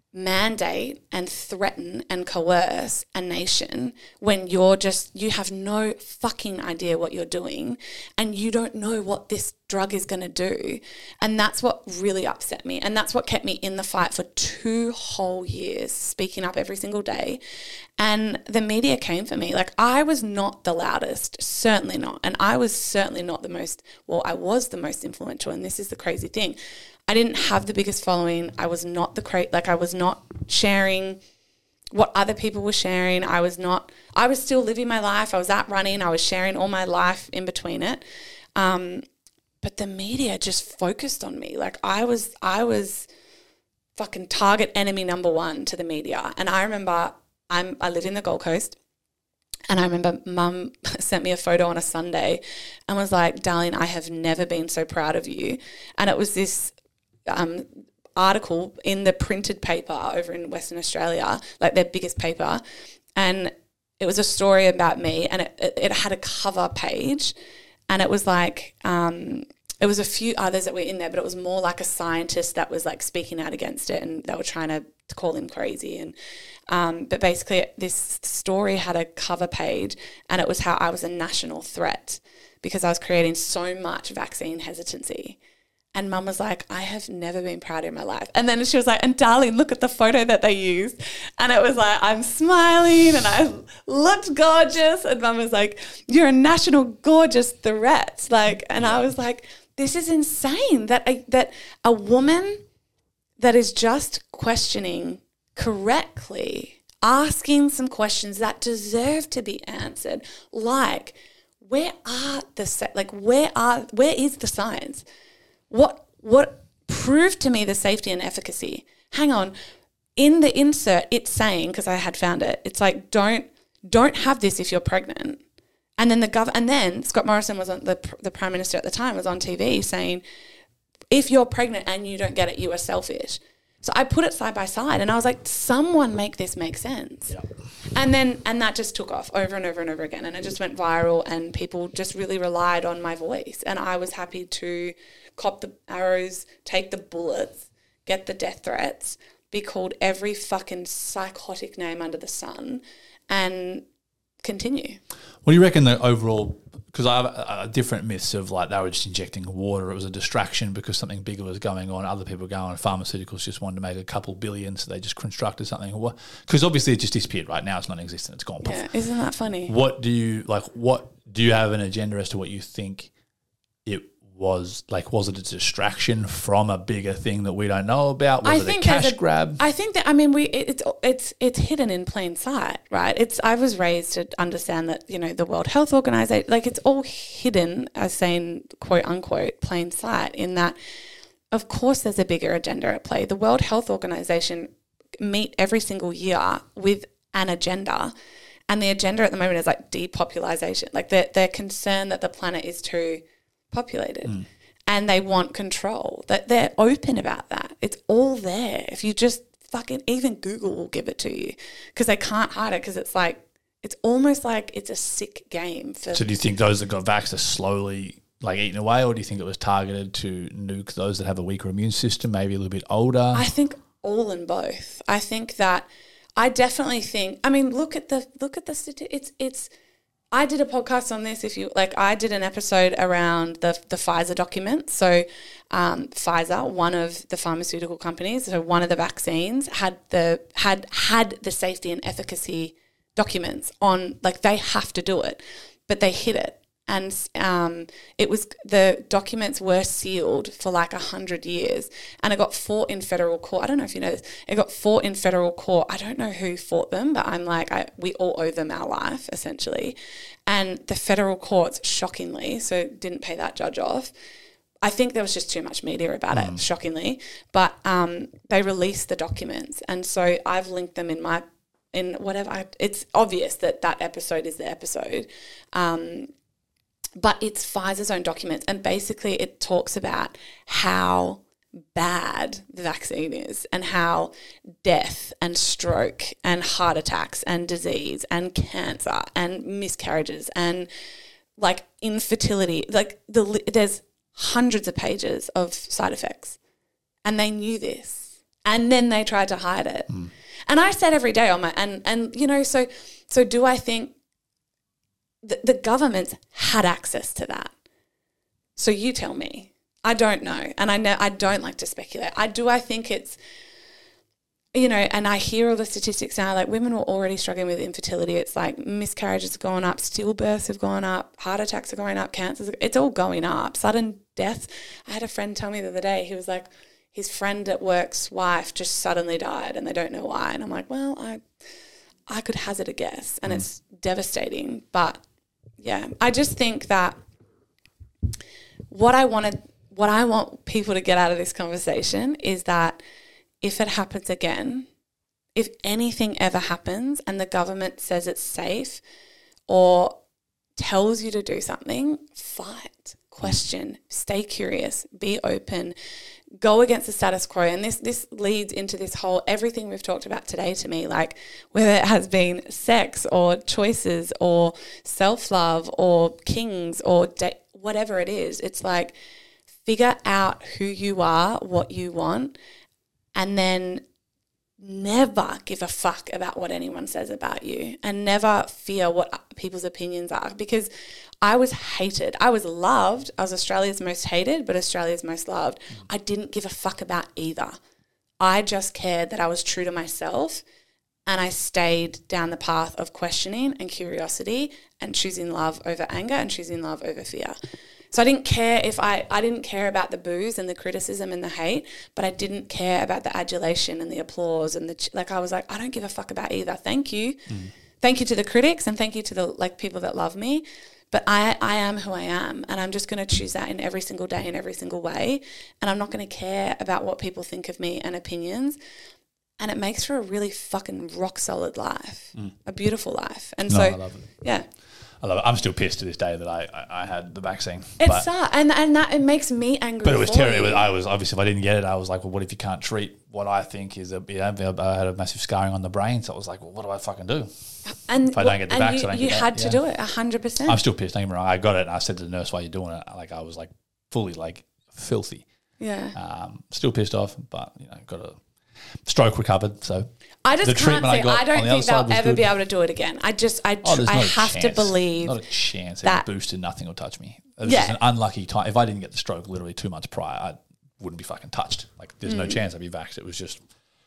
mandate and threaten and coerce a nation when you're just, you have no fucking idea what you're doing, and you don't know what this drug is going to do. And that's what really upset me, and that's what kept me in the fight for two whole years, speaking up every single day. And the media came for me. Like, I was not the loudest, certainly not. And I was certainly not the most, well, I was the most influential. And this is the crazy thing. I didn't have the biggest following. I was not the, cra- like I was not sharing what other people were sharing. I was not, I was still living my life. I was out running. I was sharing all my life in between it. Um, but the media just focused on me. Like I was, I was fucking target enemy number one to the media. And I remember I'm, I live in the Gold Coast, and I remember Mum sent me a photo on a Sunday and was like, darling, I have never been so proud of you. And it was this um, article in the printed paper over in Western Australia, like their biggest paper. And it was a story about me, and it, it, it had a cover page, and it was like, um, it was a few others that were in there, but it was more like a scientist that was like speaking out against it, and they were trying to, to call him crazy. And um, but basically this story had a cover page, and it was how I was a national threat because I was creating so much vaccine hesitancy. And Mum was like, I have never been prouder in my life. And then she was like, and darling, look at the photo that they used. And it was like, I'm smiling and I looked gorgeous. And Mum was like, you're a national gorgeous threat. Like, and I was like, this is insane that a, that a woman that is just questioning correctly, asking some questions that deserve to be answered, like, where are the, like, where are, where is the science? What what proved to me the safety and efficacy? Hang on, in the insert, it's saying, because I had found it, it's like don't don't have this if you're pregnant. And then the gov and then Scott Morrison was on the the Prime Minister at the time was on T V saying, if you're pregnant and you don't get it, you are selfish. So I put it side by side, and I was like, someone make this make sense. Yep. And then and that just took off over and over and over again, and it just went viral, and people just really relied on my voice, and I was happy to cop the arrows, take the bullets, get the death threats, be called every fucking psychotic name under the sun, and continue. What do you reckon the overall, because I have a, a different myths of like they were just injecting water, it was a distraction because something bigger was going on, other people going, pharmaceuticals just wanted to make a couple billion, so they just constructed something. Because obviously it just disappeared right now, it's non-existent, it's gone. Yeah, isn't that funny? What do you, like what, do you have an agenda as to what you think it was, like was it a distraction from a bigger thing that we don't know about? Was I it think a cash a, grab? I think that, I mean, we it, it's it's it's hidden in plain sight, right? It's I was raised to understand that, you know, the World Health Organization, like it's all hidden, as saying quote unquote plain sight, in that of course there's a bigger agenda at play. The World Health Organization meet every single year with an agenda, and the agenda at the moment is like depopulation. Like they're, they're concerned that the planet is too populated, mm. and they want control. That they're open about that. It's all there. If you just fucking, even Google will give it to you, because they can't hide it, because it's like, it's almost like it's a sick game. For so do you think those that got vaxxed are slowly like eaten away, or do you think it was targeted to nuke those that have a weaker immune system, maybe a little bit older? I think all in both. I think that I definitely think, I mean, look at the, look at the, it's, it's, I did a podcast on this. If you like, I did an episode around the the Pfizer documents. So, um, Pfizer, one of the pharmaceutical companies, so one of the vaccines had the had had the safety and efficacy documents on. Like they have to do it, but they hid it, and um, it was the documents were sealed for like a hundred years, and it got fought in federal court. I don't know if you know this. It got fought in federal court. I don't know who fought them, but I'm like, I, we all owe them our life essentially. And the federal courts, shockingly, so didn't pay that judge off, I think there was just too much media about mm. it, shockingly. But um, they released the documents, and so I've linked them in my in whatever. I, it's obvious that that episode is the episode, um, but it's Pfizer's own documents, and basically it talks about how bad the vaccine is and how death and stroke and heart attacks and disease and cancer and miscarriages and like infertility, like the there's hundreds of pages of side effects, and they knew this, and then they tried to hide it. Mm. And I said every day on my and and you know so so do I think the, the governments had access to that? So you tell me. I don't know, and I know I don't like to speculate. I do. I think it's, you know, and I hear all the statistics now. Like women were already struggling with infertility. It's like miscarriages have gone up, stillbirths have gone up, heart attacks are going up, cancers. It's all going up. Sudden deaths. I had a friend tell me the other day. He was like, his friend at work's wife just suddenly died, and they don't know why. And I'm like, well, I, I could hazard a guess, and mm. it's devastating. But yeah, I just think that what I wanted. What I want people to get out of this conversation is that if it happens again, if anything ever happens and the government says it's safe or tells you to do something, fight, question, stay curious, be open, go against the status quo. And this this leads into this whole everything we've talked about today to me, like whether it has been sex or choices or self-love or kings or de- whatever it is. It's like, figure out who you are, what you want, and then never give a fuck about what anyone says about you and never fear what people's opinions are, because I was hated. I was loved. I was Australia's most hated, but Australia's most loved. I didn't give a fuck about either. I just cared that I was true to myself, and I stayed down the path of questioning and curiosity and choosing love over anger and choosing love over fear. So I didn't care if I, I didn't care about the boos and the criticism and the hate, but I didn't care about the adulation and the applause and the, like I was like, I don't give a fuck about either. Thank you. Mm. Thank you to the critics and thank you to the like people that love me. But I, I am who I am, and I'm just going to choose that in every single day in every single way. And I'm not going to care about what people think of me and opinions. And it makes for a really fucking rock solid life, mm. a beautiful life. And no, so, I love it. yeah. I love it. I'm still pissed to this day that I, I, I had the vaccine. It's sad, and and that it makes me angry. But it was for terrible. you. I was obviously if I didn't get it, I was like, well, what if you can't treat what I think is a? You know, I had a massive scarring on the brain, so I was like, well, what do I fucking do? And if I don't get the and vaccine, you, I don't you get had that. to yeah. do it a hundred percent. I'm still pissed. Don't get me wrong. I got it, and I said to the nurse, "Why are you doing it?" Like I was like fully like filthy. Yeah. Um, still pissed off, but you know, got a stroke recovered. So I just the can't see. I, got I don't the think they'll ever good. be able to do it again. I just, I, oh, I not have to believe not a chance. that It boosted, nothing will touch me. It was yeah. just an unlucky time. If I didn't get the stroke literally two months prior, I wouldn't be fucking touched. Like there's mm. no chance I'd be vaxxed. It was just,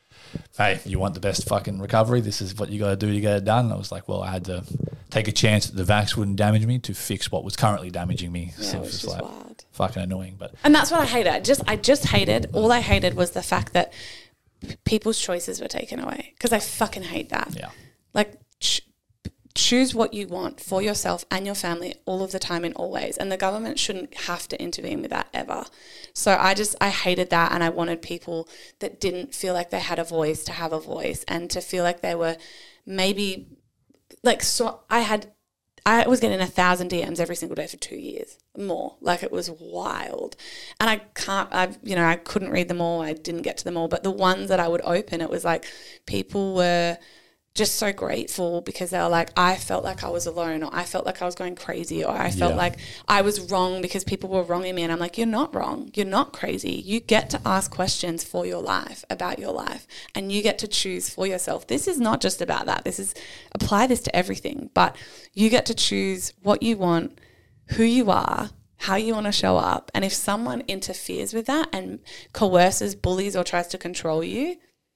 hey, you want the best fucking recovery? This is what you got to do to get it done. And I was like, well, I had to take a chance that the vax wouldn't damage me to fix what was currently damaging me. Yeah, so it was it's just like wild. Fucking annoying. But and that's what I hated. I just, I just hated. All I hated was the fact that people's choices were taken away, because I fucking hate that. Yeah. Like ch- choose what you want for yourself and your family all of the time and always, and the government shouldn't have to intervene with that ever. So I just, I hated that, and I wanted people that didn't feel like they had a voice to have a voice, and to feel like they were maybe like, so I had, I was getting a thousand D Ms every single day for two years more. Like it was wild. And I can't, I, you know, I couldn't read them all. I didn't get to them all. But the ones that I would open, it was like people were just so grateful, because they were like, I felt like I was alone, or I felt like I was going crazy, or I felt yeah. like I was wrong because people were wronging me. And I'm like, you're not wrong. You're not crazy. You get to ask questions for your life, about your life, and you get to choose for yourself. This is not just about that. This is, apply this to everything, but you get to choose what you want, who you are, how you want to show up. And if someone interferes with that and coerces, bullies, or tries to control you,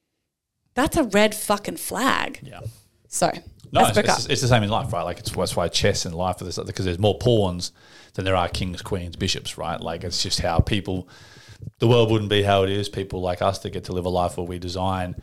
that's a red fucking flag. Yeah. So, no, it's, it's, it's the same in life, right? Like it's that's why chess in life is, because there's more pawns than there are kings, queens, bishops, right? Like it's just how people, the world wouldn't be how it is. People like us that get to live a life where we design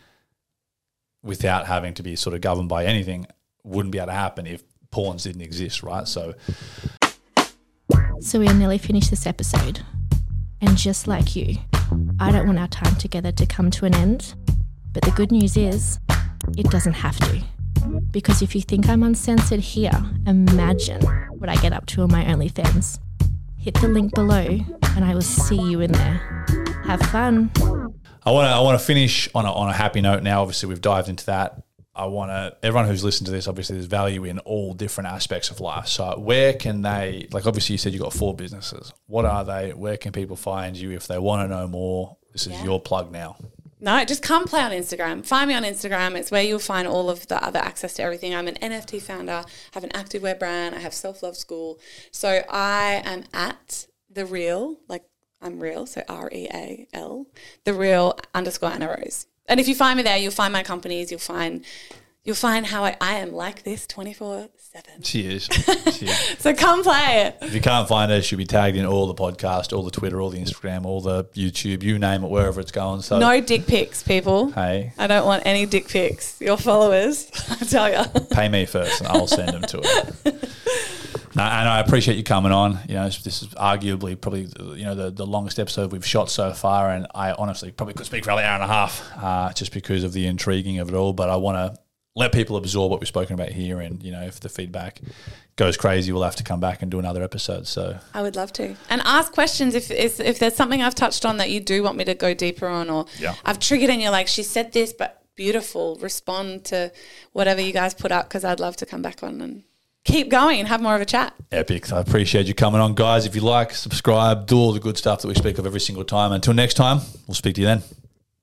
without having to be sort of governed by anything wouldn't be able to happen if pawns didn't exist, right? So, so we are nearly finished this episode. And just like you, I don't want our time together to come to an end. But the good news is, it doesn't have to. Because if you think I'm uncensored here, imagine what I get up to on my OnlyFans. Hit the link below and I will see you in there. Have fun. I want to I want to finish on a, on a happy note now. Obviously, we've dived into that. I want to, everyone who's listened to this, obviously there's value in all different aspects of life. So where can they, like obviously you said you've got four businesses. What are they? Where can people find you if they want to know more? This is Yeah. your plug now. No, just come play on Instagram. Find me on Instagram. It's where you'll find all of the other access to everything. I'm an N F T founder, have an activewear brand, I have Self-Love School. So I am at The Real, like I'm real, so R E A L, The Real underscore Anna Rose. And if you find me there, you'll find my companies, you'll find you'll find how I, I am like this twenty-four seven. She is. She is. So come play. If you can't find her, she'll be tagged in all the podcast, all the Twitter, all the Instagram, all the YouTube, you name it, wherever it's going. So No dick pics, people. Hey. I don't want any dick pics. Your followers, I tell you. Pay me first and I'll send them to her. No, and I appreciate you coming on. You know, this is arguably probably you know the, the longest episode we've shot so far, and I honestly probably could speak for an hour and a half uh, just because of the intriguing of it all. But I want to let people absorb what we've spoken about here, and you know, if the feedback goes crazy, we'll have to come back and do another episode. So I would love to, and ask questions if if, if there's something I've touched on that you do want me to go deeper on, or Yeah. I've triggered and you're like, she said this, but beautiful. Respond to whatever you guys put up, because I'd love to come back on and keep going and have more of a chat. epic. I appreciate you coming on, guys. If you like, subscribe, do all the good stuff that we speak of every single time. Until next time, we'll speak to you then.